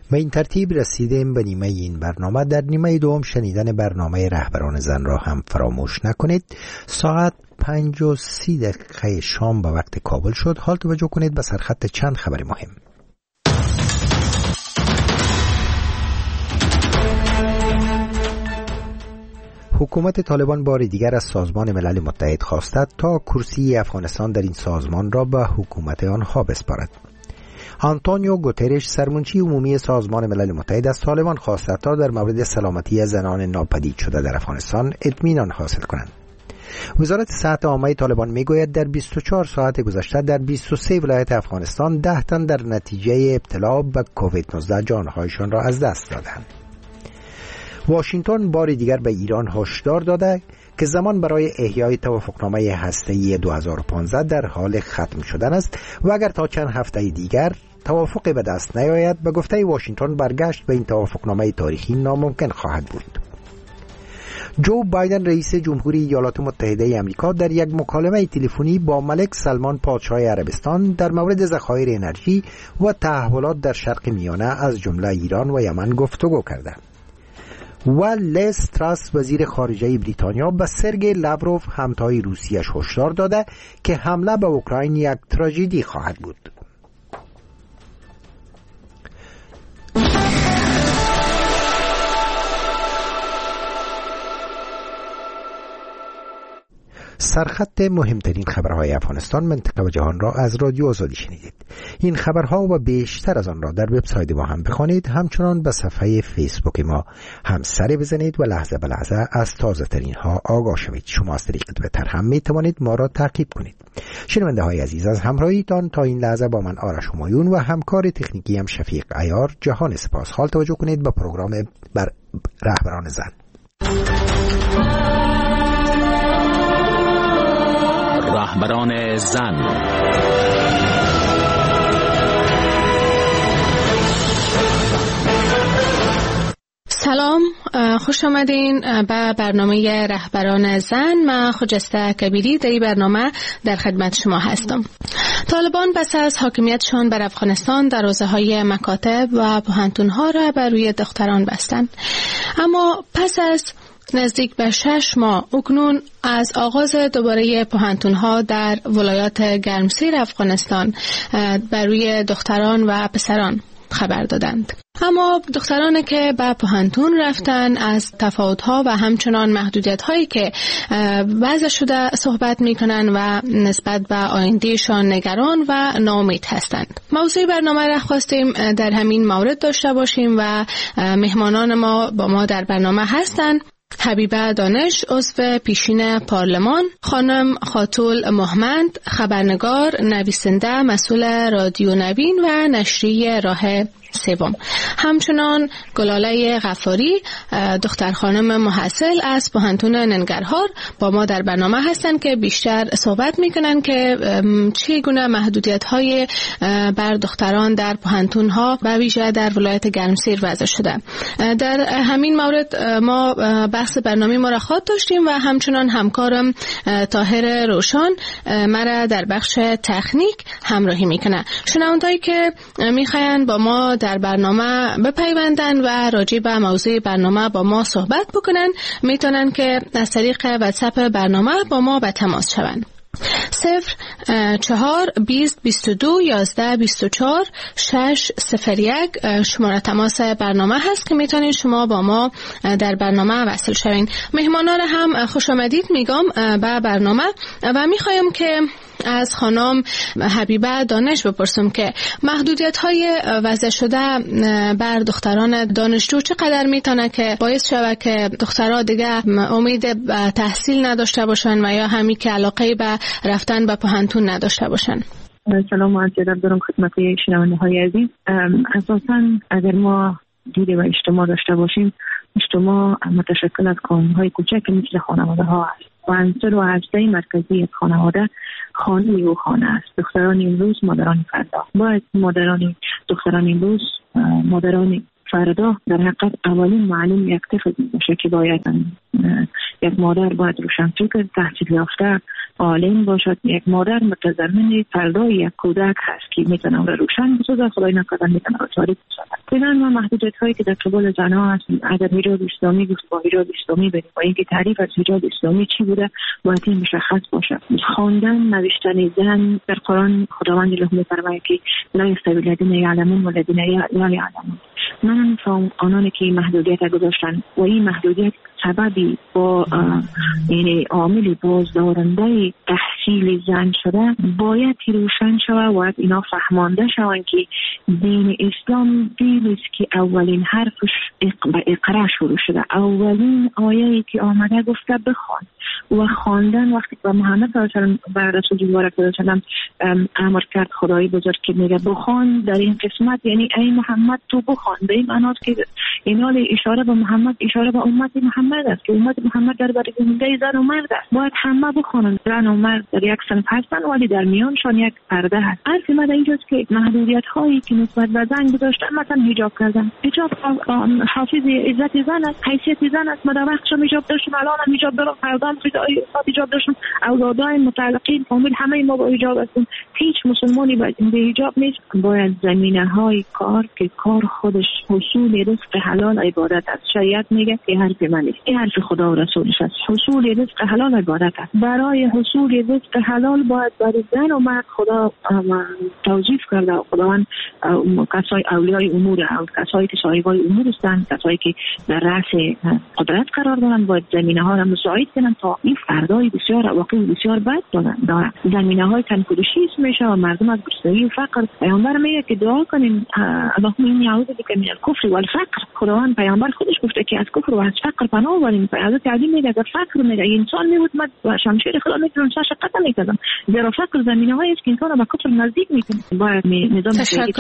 Speaker 1: و این ترتیب رسیدیم به نیمه این برنامه. در نیمه دوم شنیدن برنامه رهبران زن را هم فراموش نکنید. ساعت 5:30 شام به وقت کابل شد. حال توجه کنید به سرخط چند خبر مهم. حکومت طالبان بار دیگر از سازمان ملل متحد خواست تا کرسی افغانستان در این سازمان را به حکومت آنها بسپارد. آنتونیو گوترش سرمنشی عمومی سازمان ملل متحد از طالبان خواست تا در مورد سلامتی زنان ناپدید شده در افغانستان اطمینان حاصل کنند. وزارت صحت عامه طالبان میگوید در 24 ساعت گذشته در 23 ولایت افغانستان 10 تن در نتیجه ابتلا به کووید 19 جانهایشان را از دست دادند. واشنگتن بار دیگر به ایران هشدار داده که زمان برای احیای توافقنامه هسته‌ای 2015 در حال ختم شدن است و اگر تا چند هفته دیگر توافقی به دست نیاید به گفته واشنگتن برگشت به این توافقنامه تاریخی ناممکن خواهد بود. جو بایدن رئیس جمهوری ایالات متحده آمریکا در یک مکالمه تلفنی با ملک سلمان پادشاه عربستان در مورد ذخایر انرژی و تحولات در شرق میانه از جمله ایران و یمن گفتگو کرده. و لیز تراس وزیر خارجه بریتانیا به سرگئی لاوروف همتای روسیه‌اش هشدار داده که حمله به اوکراین یک تراژدی خواهد بود. سرخط مهمترین خبرهای افغانستان، منطقه و جهان را از رادیو آزادی شنیدید. این خبرها و بیشتر از آن را در وبسایت ما هم بخوانید. همچنان به صفحه فیسبوک ما هم سر بزنید و لحظه به لحظه از تازه ترین ها آگاه شوید. شما از طریق توییتر هم می توانید ما را تعقیب کنید. شنونده های عزیز، از همراهیتان تا این لحظه با من آرش همایون و همکار تکنیکی هم شفیق عیار جهان سپاس. حال توجه کنید به پروگرام رهبران زن.
Speaker 6: رهبران زن.
Speaker 2: سلام، خوش آمدین به برنامه رهبران زن. من خجسته کبیری در این برنامه در خدمت شما هستم. طالبان پس از حاکمیتشان بر افغانستان دروازه‌های مکاتب و پوهنتون‌ها را بر روی دختران بستند، اما پس از نزدیک به 6 ماه اکنون از آغاز دوباره پوهنتون‌ها در ولایات گرمسیر افغانستان بر روی دختران و پسران خبر دادند. اما دخترانی که به پوهنتون رفتن از تفاوت‌ها و همچنان محدودیت‌هایی که وضع شده صحبت می‌کنند و نسبت به آیندهشان نگران و ناامید هستند. موضوع برنامه را خواستیم در همین مورد داشته باشیم و مهمانان ما با ما در برنامه هستند: حبیبه دانش، عضو پیشین پارلمان، خانم خاتول محمد، خبرنگار، نویسنده، مسئول رادیو نوین و نشریه راه سوم. همچنان گلاله غفاری، دختر خانم محصل از پوهنتون ننگرهار با ما در برنامه هستند که بیشتر صحبت میکنن که چگونه محدودیت‌های بر دختران در پوهنتون‌ها و ویژه در ولایت گرمسیر وضع شده. در همین مورد ما بحث برنامه ما را خواهد داشتیم و همچنان همکارم طاهر روشان مرا در بخش تکنیک همراهی میکنه. شنوندهایی که میخواین با ما در برنامه بپیوندن و راجع به موضوع برنامه با ما صحبت بکنن میتونن که از طریق واتساپ برنامه با ما به تماس شوند. 04 20 22 11 24 601 شماره تماس برنامه هست که میتونید شما با ما در برنامه وصل شوین. مهمانا را هم خوش آمدید میگم به برنامه و میخوایم که از خانم حبیبه دانش بپرسم که محدودیت‌های وضع شده بر دختران دانشجو چقدر میتونه که باعث شود که دخترها دیگه امید به تحصیل نداشته باشن و یا همی که علاقه به رفتن به پوهنتون نداشته باشن.
Speaker 3: سلام و عرض ادب دارم خدمت شنونده‌های عزیز. اساساً اگر ما دید و اجتماع داشته باشیم، اجتماع متشکل از کانون‌های کوچک مثل خانواده‌ها است و عنصر و هسته مرکزی خانواده خانه و خانه است. دختران امروز مادران فردا. باید دختران امروز مادران فردا در حقیقت اولین معلم یک طفل باشه که باید یک مادر باید روشنفکر تحصیل یافته عالم باشد، یک مادر متضمن فردای یک کودک هست که میتونه اون روشن بسازه، خدای نکرده میتونه تاریک بسازه. بنابراین ما محدودیت هایی که در قبال زنها هست، اگر حجاب اسلامی گفت با حجاب اسلامی بریم با اینکه تعریف از حجاب اسلامی چی بوده باید این مشخص باشه. خواندن نوشتن زن در قرآن خداوند له میفرماید که لا یستوی الذین یعلمون والذین لا یعلمون. من نمیفهم آنانی که محدودیت گذاشتن و این محدودیت سببی با یعنی عامل بازدارنده تحصیل زن شده باید روشن شود و اینا فهمانده شوند که دین اسلام دینی است که اولین حرفش اقرا شروع شده، اولین آیه‌ای که آمده گفته بخوان و خواندن وقتی که محمد صلی الله علیه و آله رسول الله صلی الله علیه و آله امر کرد خدای بزرگ که میگه بخوان در این قسمت، یعنی ای محمد تو بخوان، به این معنی است که اینا اشاره به محمد، اشاره به امت محمد است که امت محمد در برای زنده زن و مرد است، باید همه بخوانن. زن و مرد در یک صنف هستن ولی در میانشان یک پرده هست. حرف ما اینجاست که محدودیت هایی که نسبت به زن گذاشتن، مثلا حجاب کردن، حجاب حافظ عزت زن است، حیثیت زن است. ما در وقتش حجاب داشتیم، الان هم حجاب دارم، فردا هم حجاب داشتیم، اولادای متعلقین کامل همه ما با حجاب هستیم. هیچ مسلمانی به حجاب نیست. باید زمینه های کار که کار خودش حصول رزق حلال عبادت است. شریعت میگه که حرف من نیست، این حرف خدا و رسولش است. حصول رزق حلال عبادت است. برای حصول رزق حلال باید برای زن و مرد خدا توصیف کرده و خداوند کسای اولیای امور او کسایی که صاحبای امور هستند، کسایی که در رأس قدرت قرار دارند باید زمینه ها را مساعد کنند تا این فردای بسیار واقعی بسیار بد دارند. زمینه های تنکدشی میشه و مردم از گرسنگی و فقر. پیامبر میگه که دعا کنیم اللهم انی اعوذ بک من الکفر والفقر. خداوند پیامبر خودش گفته که از کفر و از فقر پناه بریم. حضرت علی میگه اگر فقر میگه انسان میبود من با شمشیر خدا میتونم سرش قطع میکردم. زیرا فقر زمینه هایی است که انسان به کفر نزدیک میکنه. باید نظام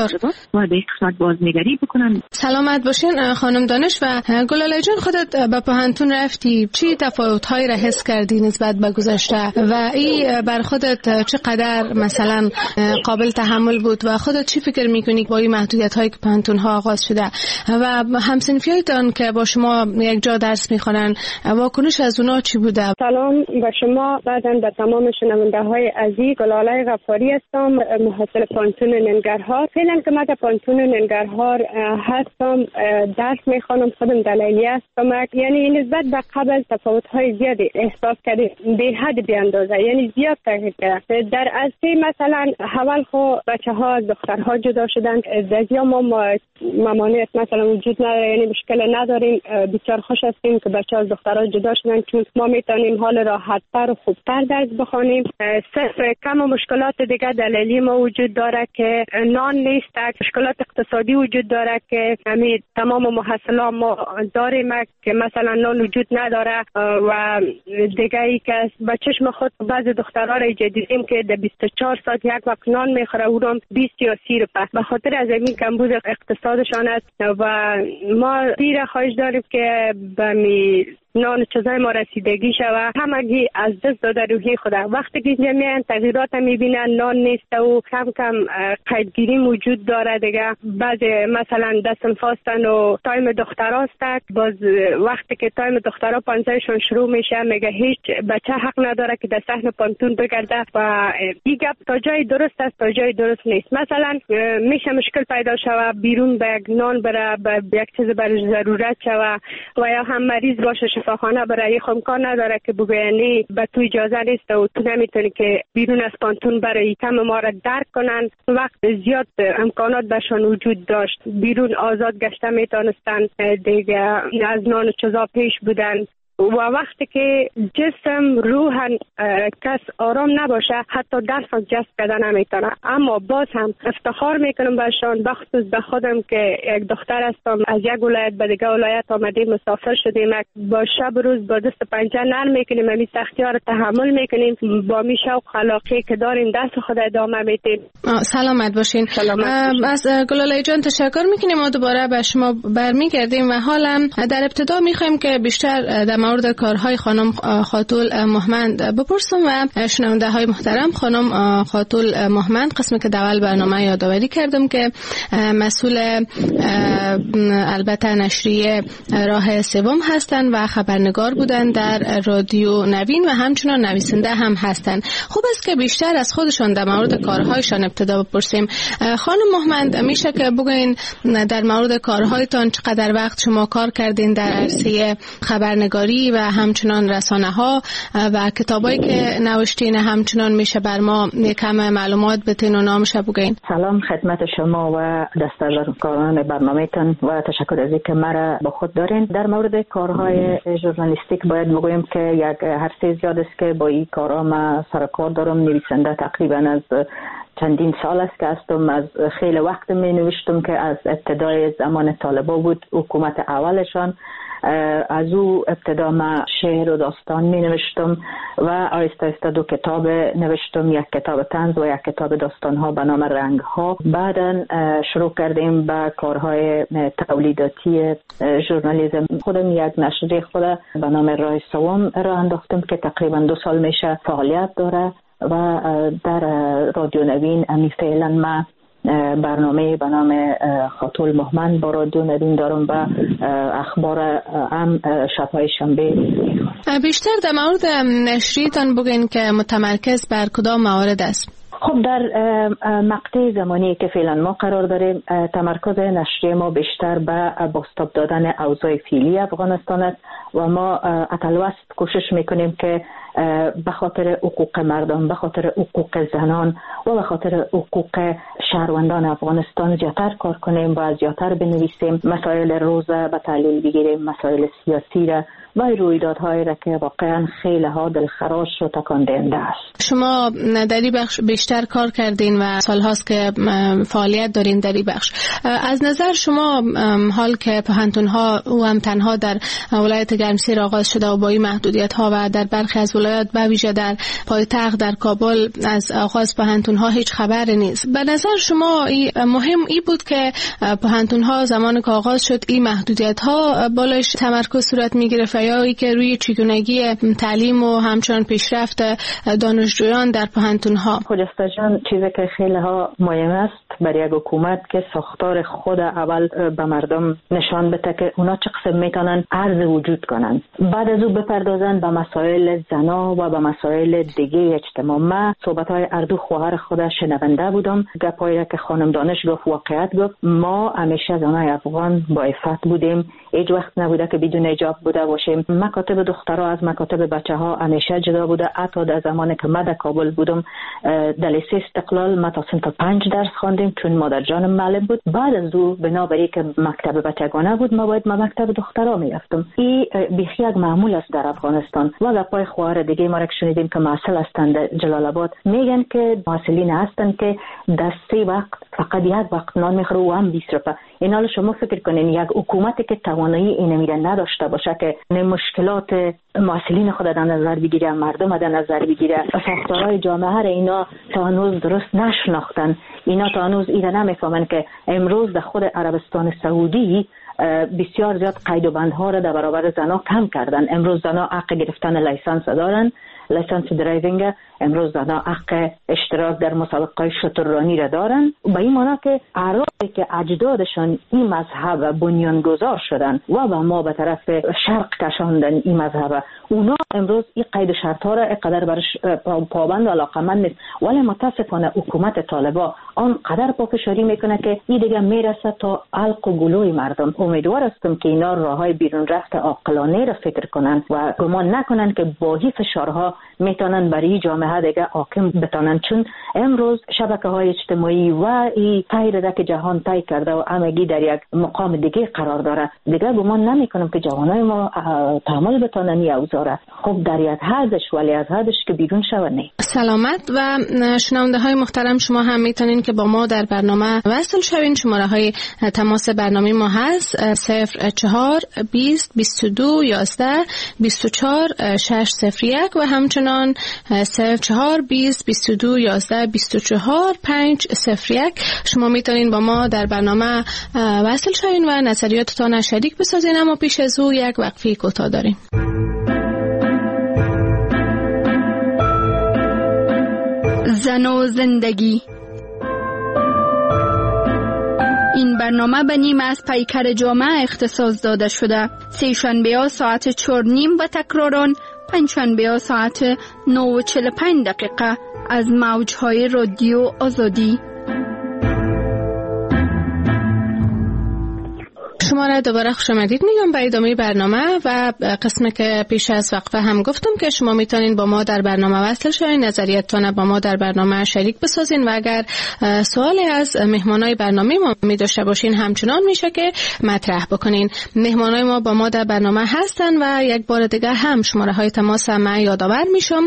Speaker 3: باید به قسمت بازنگری بکنن.
Speaker 2: سلامت باشین خانم دانش. و گلاله جان خودت به پوهنتون رفتی، چی تفاوت‌هایی را حس کردی نسبت به گذشته و این بر خودت چقدر مثلا قابل تحمل بود و خودت چی فکر میکنی با این محدودیت‌هایی که پوهنتون ها آغاز شده و همسنفیایتان که با شما یک جا درس میخوانن واکنش از اونا چی بوده؟
Speaker 5: سلام به شما، بعداً به تمام شنونده‌های عزیز. گلاله غفاری هستم، محصل پانتون ننگرهار. فعلا که من در پانتون ننگرهار هستم، درس میخوانم، خودم دلیلیه هستم. یعنی نسبت به قبل تفاوت‌های زیادی احساس کردیم، به حد بی اندازه، یعنی زیاد تغییر کرد. در اصلی مثلا اول خو بچه‌ها از دخترها جدا شدن، دزیا ما ممانعت مثلا وجود نداره، یعنی مشکل نداریم، بسیار خوش هستیم که بچه‌ها از دخترها جدا شدن چون ما میتونیم حال راحت‌تر و خوبتر درس بخونیم. صرف کم مشکلات دیگه دلیلی ما وجود داره که نان نیست، مشکلات اقتصادی وجود داره که همین تمام محصلان ما داریم که مثلا نان وجود نداره و دیگه ای که به چشم خود بعض دخترها را دیدیم که در 24 ساعت یک وقت نان میخوره، او رو 20 یا 30 روپیه به خاطر از این کمبود اقتصادشان است و ما دیر خواهش داریم که به نان چیزای ما رسیدگی شود. همگی از دست داده روحی خدا. وقتی که جمعیان تغییرات میبینن، نان نیست و کم کم قیدگیری موجود داره دیگه. بعض مثلا دستن فاستن و تایم دخترها است، باز وقتی که تایم دخترها پانزهشون شروع میشه میگه هیچ بچه حق نداره که در صحن پانتون بگرده و این گپ تا جای درست است تا جای درست نیست. مثلا میشه مشکل پیدا شود بیرون به یک نان بره، به یک چیز برای ضرورت شود و یا هم مریض باشه شفاخانه برای امکان نداره که بگوینی به تو اجازه نیست و تو نمیتونی که بیرون از پانتون برای کم ما را درک کنن. وقت زیاد امکانات بهشون وجود داشت، بیرون آزاد گشته میتونستن دیگه، از نان و چیزا پیش بودن و وقتی که جسم روح کس آرام نباشه حتی درس هم جذب کرده نمیتونه. اما باز هم افتخار میکنم بهشان، بخصوص به خودم که یک دختر هستم، از یک ولایت به دیگه ولایت آمدیم، مسافر شدیم، با شب روز با دست پنجه نرم میکنیم، همین سختی ها رو تحمل میکنیم، با می شوق علاقه که داریم درس خود ادامه میدیم.
Speaker 2: سلامت باشین. از گلاله جان تشکر میکنیم و دوباره به شما برمیگردیم و حالا در ابتدا میخوایم که بیشتر در مورد کارهای خانم خاتول مهمند بپرسم و شنونده های محترم، خانم خاتول مهمند قسمی که اول برنامه یادآوری کردم که مسئول البته نشریه راه سوم هستند و خبرنگار بودند در رادیو نوین و همچنان نویسنده هم هستند. خوب است که بیشتر از خودشان در مورد کارهایشان ابتدا بپرسیم. خانم مهمند، میشه که بگوین در مورد کارهایتان چقدر وقت شما کار کردین در عرصه خبرنگاری و همچنان رسانه ها و کتابایی که نوشتین، همچنان میشه بر ما کم معلومات بتین و نامش بگین؟
Speaker 7: سلام خدمت شما و دستاوردکاران برنامه‌تان و تشکر از اینکه مرا با خود دارین. در مورد کارهای ژورنالیستیک باید بگویم که یک عرصه زیاد است که با این کارها ما سر کار دارم. نویسنده تقریبا از چندین سال است که هستم. از خیلی وقت می نوشتم که از ابتدای زمان طالبا بود، حکومت اولشان. از او ابتدا ما شعر و داستان می نوشتم و آیسته آیسته 2 کتاب نوشتم، یک کتاب طنز و یک کتاب داستان ها به نام رنگ ها. بعدا شروع کردیم به کارهای تولیداتی ژورنالیسم. خودم یک نشریه خود به نام راه سوم راه انداختم که تقریبا 2 سال میشه فعالیت داره و در رادیو نوین امی فعلا ما برنامه به نام خاتول مهمند با رادیو نوین دارم و اخبار هم شبهای شنبه.
Speaker 2: بیشتر در مورد نشریتان بگین که متمرکز بر کدام موارد است؟
Speaker 7: خب در مقطع زمانی که فعلا ما قرار داریم، تمرکز نشریه ما بیشتر به بازتاب دادن اوضاع فعلی افغانستان است و ما اتلوست کوشش میکنیم که به خاطر حقوق مردم، به خاطر حقوق زنان و به خاطر حقوق شهروندان افغانستان زیادتر کار کنیم و زیادتر بنویسیم. مسائل روزه به تحلیل بگیریم، مسائل سیاسی را و رویدادهایی را که واقعا خیلی ها دلخراش و تکان دهنده است.
Speaker 2: شما در این بخش بیشتر کار کردین و سال هاست که فعالیت دارین در این بخش. از نظر شما حال که پهنتون ها او هم تنها در ولایت گرمسیر آغاز شده و با این محدودیت ها و در برخی از ولایات به ویژه در پایتخت در کابل از آغاز پهنتون ها هیچ خبری نیست. به نظر شما مهم ای بود که پهنتون ها زمان که آغاز شد این محدودیت ها بالایش تمرکز صورت می گرفت یا ای که روی چگونگی تعلیم و همچنان پیشرفت دانشجویان در پهنتون ها؟
Speaker 7: خجسته جان، چیزی که خیلی ها مهم است برای یک حکومت که ساختار خود اول به مردم نشان بده که اونا چه قسم میتونن عرض وجود کنن، بعد از او بپردازن به مسائل زنا و به مسائل دیگه اجتماع. من صحبت‌های اردو خواهر خود شنونده بودم، گپایی که خانم دانش گفت واقعیت گفت. ما همیشه زنای افغان با عفت بودیم، هیچ وقت نبوده که بدون حجاب بوده باشیم. مکاتب دخترها از مکاتب بچه‌ها همیشه جدا بوده. حتی در زمانی که من در کابل بودم در لیسه استقلال ما تا صنف 5 درس خواندیم چون مادر جانم معلم بود. بعد از او بنابراین که مکتب بچگانه بود ما باید مکتب دخترها میرفتم. این بیخی یک معمول است در افغانستان. و گپای خواهر دیگه ما را شنیدیم که معسل هستند در جلال آباد، میگن که معسلین هستند که در 3 وقت فقط یک وقت نان میخوره و هم 20 روپه. این حال شما فکر کنین یک حکومتی که توانایی این میره نداشته باشه که مشکلات معسلین خود در نظر بگیره، مردم در نظر بگیره، ساختارهای جامعه را اینا تا هنوز درست نشناختن. اینا تا هنوز اینا نمیفهمن که امروز در خود عربستان سعودی بسیار زیاد قید و بندها را در برابر زنا کم کردن. امروز زنا حق گرفتن لیسانس دارن، لیسانس درایوینگ. امروز زنا حق اشتراک در مسابقات شتررانی را دارن. به این معنی که اعرابی که اجدادشان این مذهب بنیانگذار شدن و ما به طرف شرق کشاندن این مذهب، اونا امروز این قید و شرط ها را اینقدر برش پابند و علاقمند نیست. ولی متاسفانه حکومت طالبا آنقدر پافشاری میکنه که این دیگه میرسه تا حلق و گلوی مردم. امیدوار هستم که اینا راههای بیرون رفت عاقلانه را فکر کنن و گمان نکنن که با این فشارها میتونن برای جامعه دیگه حاکم بتونن، چون امروز شبکه‌های اجتماعی و این تغییری که جهان طی کرده و همگی در یک مقام دیگه قرار داره، دیگه گمان نمیکنم که جوانای ما تحمل بتونن این اوضاع. خب در یک حدش، ولی از حدش که بیرون شود نه.
Speaker 2: سلامت. و شنونده های محترم، شما هم میتونین که با ما در برنامه وصل شوین. شماره های تماس برنامه ما هست 04 20 22 11 24 601 و همچنان 04 20 22 11 24 501. شما میتونین با ما در برنامه وصل شوین و نظریاتتان شریک بسازین. اما پیش از او یک وقفه کوتاه داریم.
Speaker 8: زن و زندگی. این برنامه به نیمه از پیکر جامعه اختصاص داده شده. سه‌شنبه‌ها ساعت 4:30 و تکراران پنجشنبه‌ها ساعت 9:45 از موج‌های رادیو آزادی.
Speaker 2: شما را دوباره خوش آمدید میگم به ادامه برنامه و قسمی که پیش از وقفه هم گفتم که شما میتونین با ما در برنامه وصل شوین، نظریتتون با ما در برنامه شریک بسازین و اگر سوالی از مهمانای برنامه ما می داشته باشین همچنان میشه که مطرح بکنین. مهمانای ما با ما در برنامه هستن و یک بار دیگه هم شماره های تماس من یادآور میشم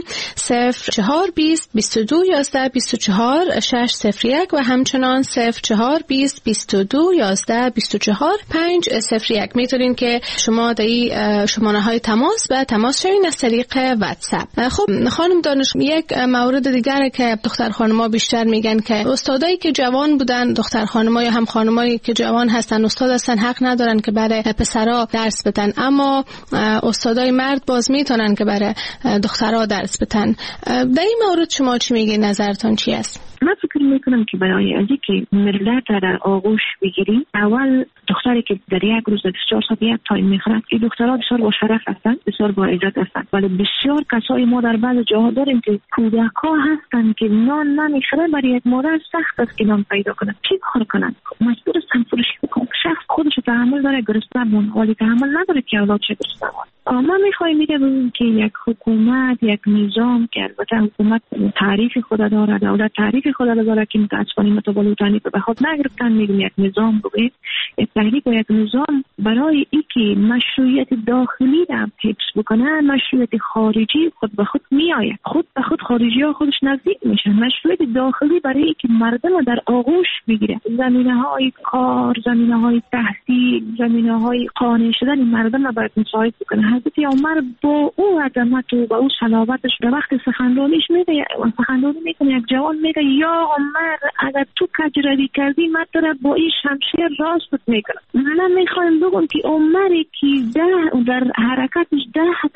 Speaker 2: 0420 22 11 24 601 و همچنان 0420 22 11 24 501. میتونین که شما در شماره های تماس به تماس شوین از طریق واتساپ. خب خانم دانش، یک مورد دیگره که دختر خانما بیشتر میگن که استادایی که جوان بودن، دختر خانما یا هم خانمایی که جوان هستن استاد هستن حق ندارن که برای پسرا درس بدن، اما استادای مرد باز میتونن که برای دخترها درس بدن. در این مورد شما چی میگین؟ نظرتون چی است؟
Speaker 3: من فکر میکنم که برای از اینکه ملت در آغوش بگیریم، اول دختری که در یک روز 24 ساعت یک تایم میخورد، این دخترها بسیار با شرف هستند، بسیار با عزت هستند، ولی بسیار کسای ما در بعض جاها داریم که کودک‌ها هستند که نان نمیخورن، برای یک مادر سخت است که نان پیدا کنند. چی کار کنند؟ مجبور هستند فروشی بکنند. شخص خودش تحمل داره گرسنه بمونه، ولی تحمل نداره که اولادش گرسنه بمونه. ما میخوایم میگم که یک حکومت، یک نظام که البته حکومت تعریف خود داره، دولت تعریف خود داره که متاسفانه متوالوتانی به خود نگرفتن، میگم یک نظام بگیم، یک تحریک و یک نظام برای اینکه مشروعیت داخلی را حفظ بکنه، مشروعیت خارجی خود به خود میآید، خود به خود خارجی ها خودش نزدیک میشن. مشروعیت داخلی برای اینکه مردم در آغوش بگیره، زمینه‌های کار، زمینه‌های تحصیل، زمینه‌های قانع شدن مردم را باید مساعد بکنه. حضرت عمر با او عظمت و با او صلابتش به وقت سخنرانیش میگه، سخنرانی میکنه، یک جوان میگه یا عمر اگر تو کجروی کردی من تو با این شمشیر راستت میکنم. من میخوایم بگم که عمری که در حرکتش ده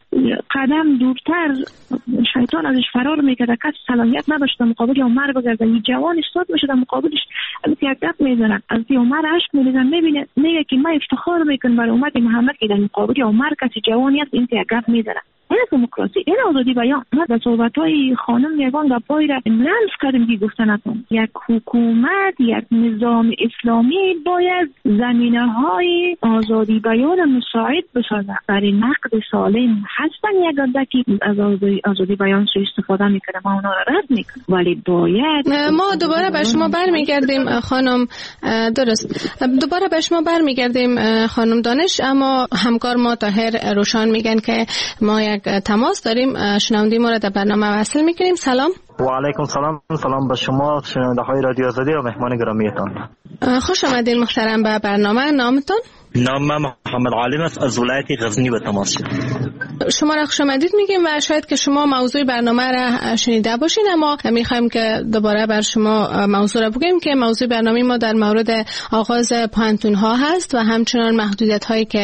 Speaker 3: قدم دورتر شیطان ازش فرار میکرد، کس صلاحیت نداشت مقابل عمر بگرده، یه جوان استاد میشه در مقابلش البته یک دفع میزنن، از عمر عشق میریزن، میبینه میگه که من افتخار میکنم برای امت محمد که در مقابل عمر کسی جوانی است این یک دفع میزنن. این دموکراسی، این آزادی بیان. ما در صحبت‌های خانم یگان گپایی را لمس کردیم که گفتنتون یک حکومت، یک نظام اسلامی باید زمینه‌های آزادی بیان مساعد بسازد. برای نقد سالم هستن یک عدتی از آزادی بیان سوء استفاده میکنه، ما اونا را رد میکنیم، ولی باید
Speaker 2: ما دوباره به شما برمیگردیم خانم. درست، دوباره به شما برمیگردیم خانم دانش، اما همکار ما طاهر روشان میگن که ما یک تماس داریم، شنونده ما را در برنامه وصل میکنیم. سلام.
Speaker 10: و علیکم سلام. سلام به شما شنونده های رادیو آزادی و مهمان گرامیتان.
Speaker 2: خوش آمدین محترم به برنامه. نامتون؟
Speaker 10: نام محمد عالم است، از ولایت غزنی به تماس شد.
Speaker 2: شما را خوش آمدید میگیم و شاید که شما موضوع برنامه را شنیده باشین، اما میخوایم که دوباره بر شما موضوع را بگیم که موضوع برنامه ما در مورد آغاز پوهنتون ها هست و همچنان محدودیت هایی که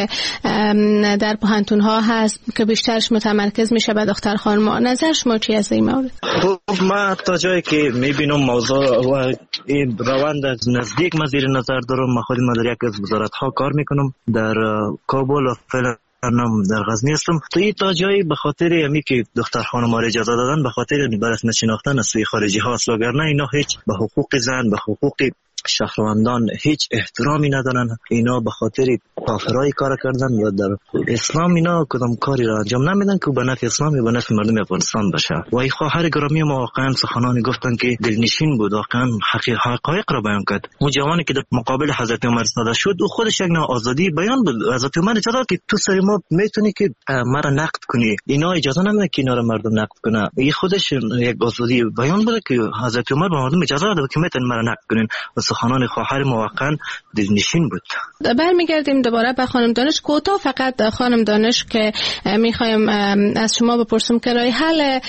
Speaker 2: در پوهنتون ها هست که بیشترش متمرکز میشه به دختر خانم. نظر شما چی از این مورد؟
Speaker 10: خب من تا جایی که میبینم موضوع و این روند نزدیک من زیر نظر دارم. من خودم در یک از وزارت ها کار میکنم در کابل و فعلا در غزنی هستم. تو این تا جایی به خاطر همی که دختر خانم ها اجازه دادن به خاطر برسم شناختن از سوی خارجی ها است، وگرنه اینا هیچ به حقوق زن، به حقوق شهروندان هیچ احترامی ندارن. اینا به خاطر کافرای کار کردن و در اسلام اینا کدام کاری را انجام نمیدن که به نفع اسلام و به نفع مردم افغانستان باشه. و این خواهر گرامی ما واقعا سخنانی گفتن که دلنشین بود، واقعا حقایق را بیان کرد. اون جوانی که در مقابل حضرت عمر ایستاده شد او خودش یک نوع آزادی بیان بود. حضرت عمر اجازه داد که تو سر ما میتونی که مرا نقد کنی، اینا اجازه نمیده که اینا را مردم نقد کنه. این خودش یک آزادی بیان بود که حضرت عمر به مردم اجازه داد که میتونن مرا نقد کنین. خانان خواهر موقعا دلنشین بود.
Speaker 2: برمیگردیم دوباره به خانم دانش. کوتاه فقط خانم دانش که میخوایم از شما بپرسم که راه حل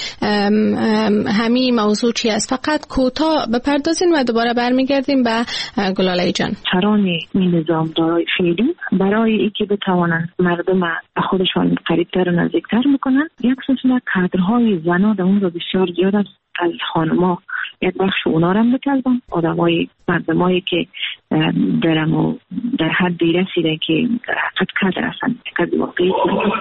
Speaker 2: همین موضوع چی است؟ فقط کوتاه بپردازین و دوباره برمیگردیم به گلاله جان.
Speaker 3: تران این نظام دارای فعلی برای اینکه بتوانند مردم خودشان قریبتر و نزدیکتر میکنن. یک سلسله کادرهای زنا در اون رو بسیار زیاد است. از خانما یک بخش اونا رو هم بکلبن، مردمایی که در حد رسیده که در حقیقت کادر هستن، کادر واقعی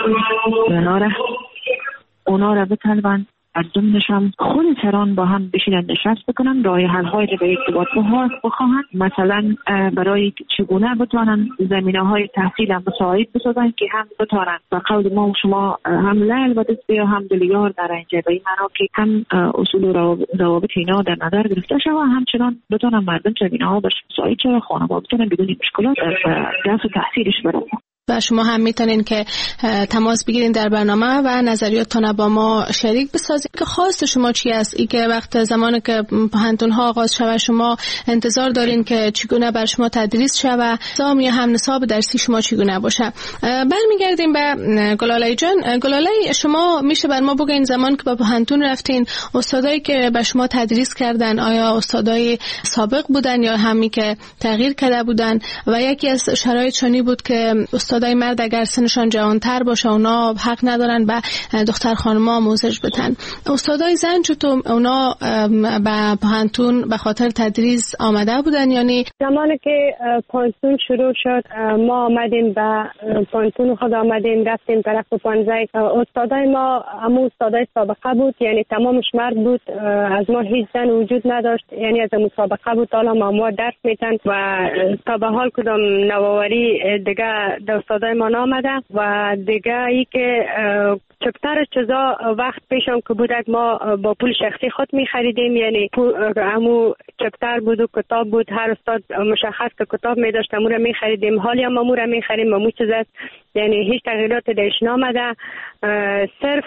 Speaker 3: اونا را بکلبن. از ضمنشان خود سران با هم بشینن نشست بکنن، راه حل های رو به ارتباط بخواهند. مثلا برای چگونه بتوانن زمینه های تحصیل هم مساعد بسازن که هم بتوانن با قول ما و شما هم لعل و دست بیا هم دلیار در اینجا، به این معنا که هم اصول و روابط اینا در نظر گرفته شود، همچنان بتوانن مردم زمینه ها باش مساعد شود، خانواده بتوانن بدون مشکلات درس و تحصیلش برن.
Speaker 2: و شما هم میتونین که تماس بگیرین در برنامه و نظریاتتون با ما شریک بسازید که خواست شما چی است. ای که وقت زمانی که پانتون ها آغاز شوه شما انتظار دارین که چگونه بر شما تدریس شوه، نظام یا هم نصاب درسی شما چگونه باشه. برمیگردیم به گلاله جان. گلاله شما میشه بر ما بگین زمان که به پانتون رفتین استادایی که به شما تدریس کردن آیا استادای سابق بودن یا همی که تغییر کرده بودن؟ و یکی از شرایط چنین بود که استادای مرد اگر سنشان جوانتر باشه اونا حق ندارن به دختر خانما آموزش بدن. استادای زن چطور اونا به پانتون به خاطر تدریس آمده بودن؟ یعنی
Speaker 11: زمانی که پانتون شروع شد ما آمدیم به پانتون خود آمدیم رفتیم طرف پانزه. استادای ما همون استادای سابقه بود، یعنی تمامش مرد بود، از ما هیچ زن وجود نداشت، یعنی از مسابقه بود. حالا ما درس میتن و تا به حال کدام نوآوری دیگه استادای ما نامده. و دیگه ای که چپتر چیزا وقت پیشم که بودک ما با پول شخصی خود می خریدیم، یعنی همو چپتر بود و کتاب بود، هر استاد مشخص که کتاب می داشت امور می خریدیم. حالی هم امور می خریم امو چیز است، یعنی هیچ تغییرات دیش نامده، صرف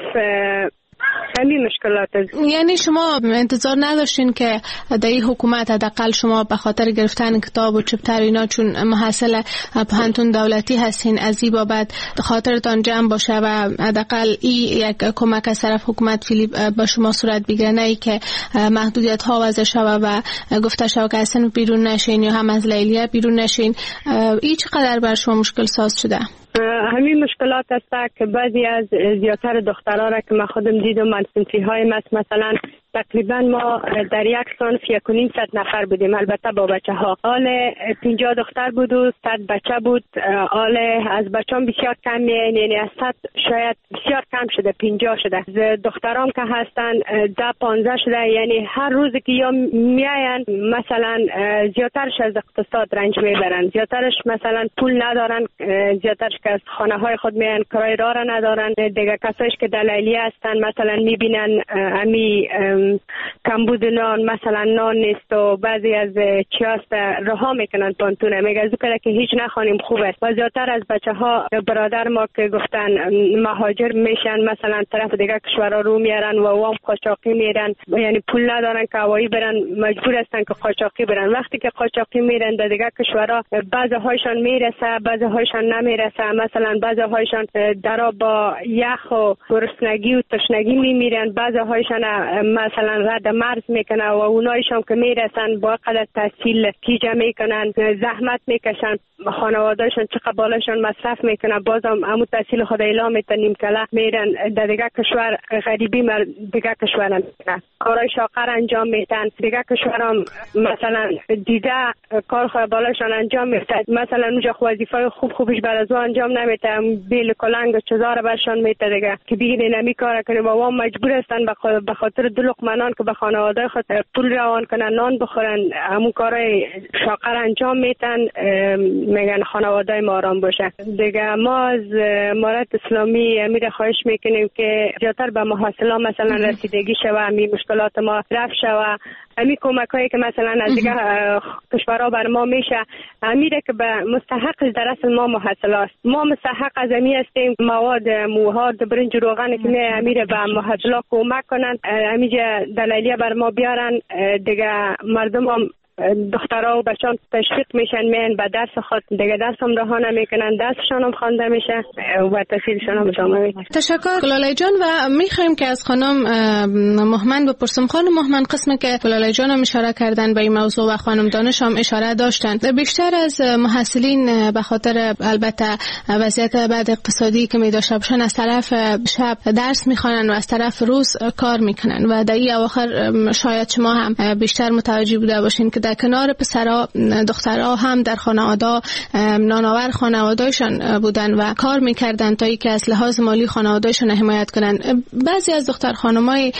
Speaker 11: همین مشکلات است.
Speaker 2: یعنی شما انتظار نداشتین که در این حکومت حداقل شما به خاطر گرفتن کتاب و چپتر اینا چون محصل پانتون دولتی هستین از این بابت خاطرتان جمع باشه و حداقل این یک کمک از طرف حکومت فیلیپ با شما صورت بگیره، نه ای که محدودیت ها وضع شوه و گفته شوه که اصلا بیرون نشین یا هم از لیلیه بیرون نشین. این چقدر بر شما مشکل ساز شده؟
Speaker 11: همین مشکلات است که بعضی از زیادتر دخترها را که من خودم دیدم من صنفی های مثلا تقریبا ما در یک صنف 1,500 نفر بودیم، البته با بچه ها. حال 50 دختر بود و 100 بچه بود. حال از بچه هم بسیار کم، یعنی از 100 شاید بسیار کم شده، 50 شده. دخترام که هستن 10-15 شده، یعنی هر روز که یا میاین مثلا زیادترش از اقتصاد رنج میبرن، زیادترش مثلا پول ندارن، زیادترش که از خانه های خود میاین کرای راه را ندارن. دیگه کسایش که دلالی هستن مثلا میبینن امی کمبود نان، مثلا نان نیست و بعضی از چیاست رها میکنن پانتونه، میگه از که هیچ نخوانیم خوب است. و زیادتر از بچه ها برادر ما که گفتن مهاجر میشن مثلا طرف دیگه کشورها رو میارن و وام قاچاقی میرن، یعنی پول ندارن که هوایی برن، مجبور هستن که قاچاقی برن. وقتی که قاچاقی میرن در دیگه کشورها بعضی هایشان میرسه بعضی هایشان نمیرسه، مثلا بعضی هایشان درا با یخ و گرسنگی و تشنگی میمیرن، بعضی هایشان مثلا رد مرز میکنن و اونایشان که میرسن با قدر تحصیل کیجه میکنن، زحمت میکشن، خانوادهشان چقدر بالاشان مصرف میکنن، بازم همون تحصیل خود اعلام میتنیم کلا میرن در دیگه کشور غریبی دیگه کشور میکنن، کارهای شاقر انجام میتن، دیگه کشورم مثلا دیده کار خود بالاشان انجام میتن، مثلا اونجا وظیفه خوبش بر از انجام نمیتن، بیل کلنگ چیزا رو برشان میتن دیگه که بگیرین نمی کار کنیم و هم مجبور هستن به خاطر دو لقمه که به خانواده خود پول روان کنن نان بخورن، همون کارهای شاقر انجام میتن، میگن خانواده ما آرام باشه دیگه. ما از امارت اسلامی امیر خواهش میکنیم که زیادتر به محاصله مثلا رسیدگی شوه، همین مشکلات ما رفع شوه، همین کمک هایی که مثلا از دیگه کشورها بر ما میشه امیره که به مستحق در اصل ما محصله است، ما مستحق از امی هستیم مواد موهاد برنج روغن که می امیره به محصله کمک کنن، امیجا دلالیه بر ما بیارن دیگه، مردم هم دخترها و بچه‌ها تشویق میشن میان به درس خود، دیگه درس هم رها نمیکنن، درسشان هم خوانده میشه و تحصیلشان هم ادامه میدن.
Speaker 2: تشکر گلاله جان. و میخوایم که از خانم مهمند بپرسم. خانم مهمند، قسمی که گلاله جان هم اشاره کردن به این موضوع و خانم دانش هم اشاره داشتن، بیشتر از محصلین به خاطر البته وضعیت بعد اقتصادی که می داشته باشن از طرف شب درس میخوانن و از طرف روز کار میکنن و در این اواخر شاید شما هم بیشتر متوجه بوده باشین که در کنار پسرها دخترها هم در خانواده نانآور خانواده‌شان بودن و کار میکردن تا اینکه از لحاظ مالی خانواده‌شان حمایت کنن. بعضی از دختر خانمای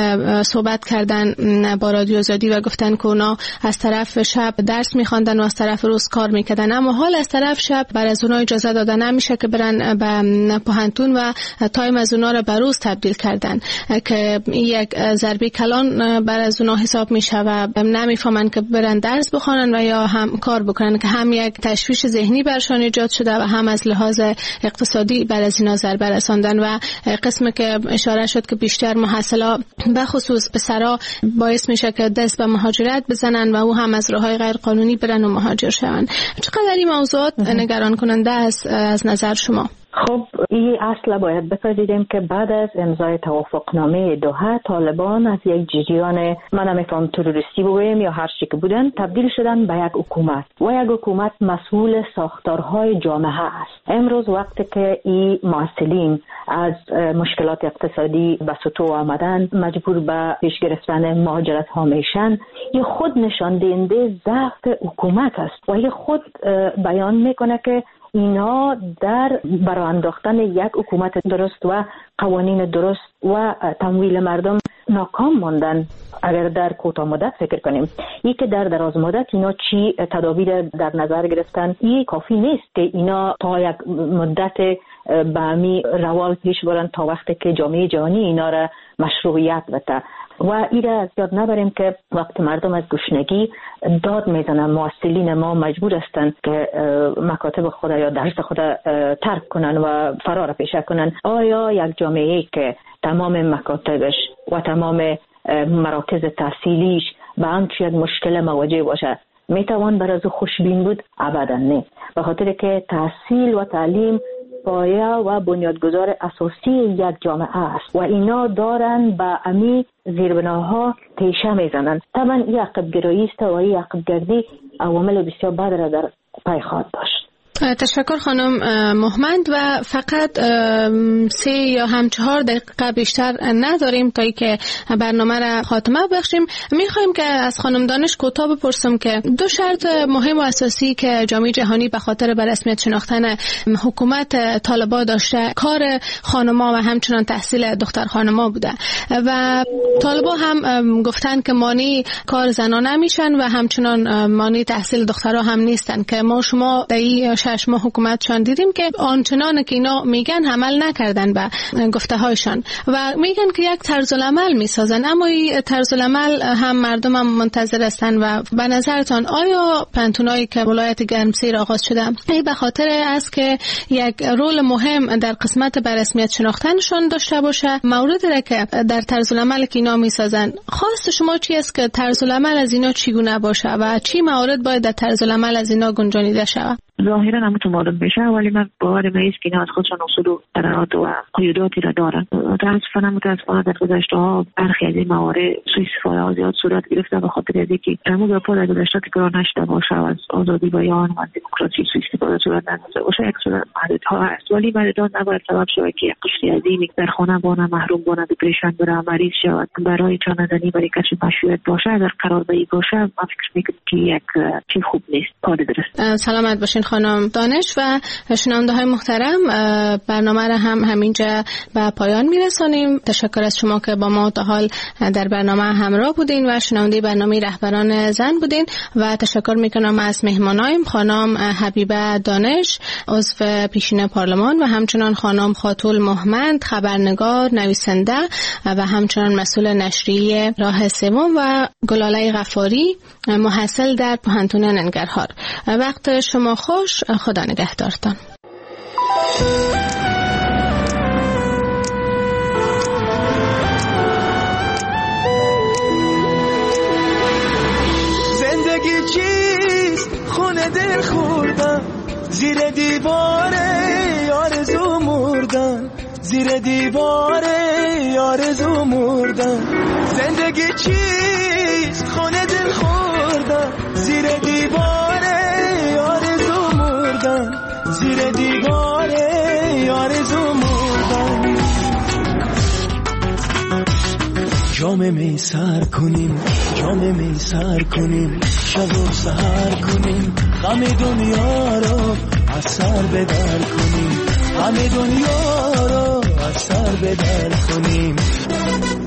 Speaker 2: صحبت کردن با رادیو آزادی و گفتن که اونا از طرف شب درس میخواندن و از طرف روز کار میکردن، اما حال از طرف شب بر از اونها اجازه داده نمیشه که برن به پوهنتون و تایم از اونها رو به روز تبدیل کردن که یک ضربه کلان بر از اونها حساب میشه و نمیفهمن که برن درس بخونن و یا هم کار بکنن، که هم یک تشویش ذهنی برشان ایجاد شده و هم از لحاظ اقتصادی بر از اینا ضربه رساندن. و قسمی که اشاره شد که بیشتر محصلا به خصوص پسرا باعث میشه که دست به مهاجرت بزنن و او هم از راههای غیر قانونی برن و مهاجر شون. چقدر این موضوعات نگران کننده است از نظر شما؟
Speaker 7: خب این اصل باید بپذیریم که بعد از امضای توافقنامه دوحه، طالبان از یک جریان من نمیفهم تروریستی بگویم یا هر چی که بودن تبدیل شدن به یک حکومت و یک حکومت مسئول ساختارهای جامعه است. امروز وقتی که این معسلین از مشکلات اقتصادی به سطوح آمدن مجبور به پیش گرفتن مهاجرت ها میشن، این خود نشان دهنده ضعف حکومت است و این خود بیان میکنه که اینا در برای انداختن یک حکومت درست و قوانین درست و تمویل مردم ناکام ماندن. اگر در کوتاه مدت فکر کنیم، این که در دراز مدت اینا چی تدابیر در نظر گرفتن، این کافی نیست که اینا تا یک مدت به همی روال پیش برن تا وقتی که جامعه جهانی اینا را مشروعیت بده. و ایره از یاد نبریم که وقت مردم از گشنگی داد میزنن، معسلین ما مجبور هستند که مکاتب خود یا درس خود ترک کنن و فرار پیشه کنن. آیا یک جامعه که تمام مکاتبش و تمام مراکز تحصیلیش به همچین یک مشکل مواجه باشه میتوان برای از خوشبین بود؟ ابدا نه، به خاطر که تحصیل و تعلیم پایه و بنیادگذار اساسی یک جامعه است و اینا دارن به امی زیربناها پیشه میزنن. طبعا این عقب‌گرایی است و این عقب‌گردی عوامل بسیار بد را در پی خواهد داشت.
Speaker 2: تشکر خانم مهمند. و فقط 3 یا هم 4 دقیقه بیشتر نداریم تا که برنامه را خاتمه بخشیم. میخوایم که از خانم دانش کوتاه بپرسم که 2 شرط مهم و اساسی که جامعه جهانی به خاطر به رسمیت شناختن حکومت طالبان داشته، کار خانما و همچنان تحصیل دختر خانما بوده و طالبان هم گفتن که مانع کار زنا نمیشن و همچنان مانع تحصیل دخترها هم نیستن، که ما شما در 6 ماه حکومتشان دیدیم که آنچنان که اینا میگن عمل نکردن به گفته هایشان و میگن که یک طرز العمل میسازن، اما این طرز العمل هم مردم هم منتظر هستن. و به نظرتان آیا پنتونایی که ولایت گرمسیر آغاز شده این به خاطر است که یک رول مهم در قسمت به رسمیت شناختنشان داشته باشه؟ موردی را که در طرز العمل که اینا میسازن خواست شما چی است که طرز العمل از اینا چگونه باشه و چی موارد باید در طرز العمل از اینا گنجانیده شود؟
Speaker 3: ظاهرا هم معلوم بشه، ولی من باور میست که اینا از خودشان اصول و قرارات و قیوداتی را دارن. متاسفانه در گذشته ها برخی از این موارد سوء استفاده ها زیاد صورت گرفته به خاطر اینکه رموز پا در گذشته تکرار نشده باشه و از آزادی بیان و دموکراسی سوء استفاده صورت نگرفته باشه. یک صورت محدودها هست، ولی محدودات نباید سبب شود که قشری عظیمی در خانه بانه محروم بانه دپرشن بره مریض شود برای چانه‌زنی برای کسب مشروعیت باشه. اگر قرار به این باشه من فکر میکنم که یک چیز خوب نیست. کار درست.
Speaker 2: سلامت باشین خانم دانش. و شنونده های محترم، برنامه را هم همینجا به پایان میرسانیم. تشکر از شما که با ما تا حال در برنامه همراه بودین و شنونده برنامه رهبران زن بودین و تشکر میکنم از مهمانایم خانم حبیبه دانش عضو پیشین پارلمان و همچنان خانم خاتون مهمند خبرنگار نویسنده و همچنان مسئول نشریه راه سوم و گلاله غفاری محصل در پوهنتون ننگرهار. وقت شما خوش. خدا نگهدارتان.
Speaker 12: زندگی دل خوردم زیر دیوار آرزو مردم زیر دیوار آرزو مردم زندگی چیست خونه دل خوردم زیر دیوار آرزو مردم زیر دیوار آرزو مردم جام می سر کنیم جام می سر کنیم شب و سحر کنیم غم دنیا رو از سر بدر کنیم غم دنیا رو از سر بدر کنیم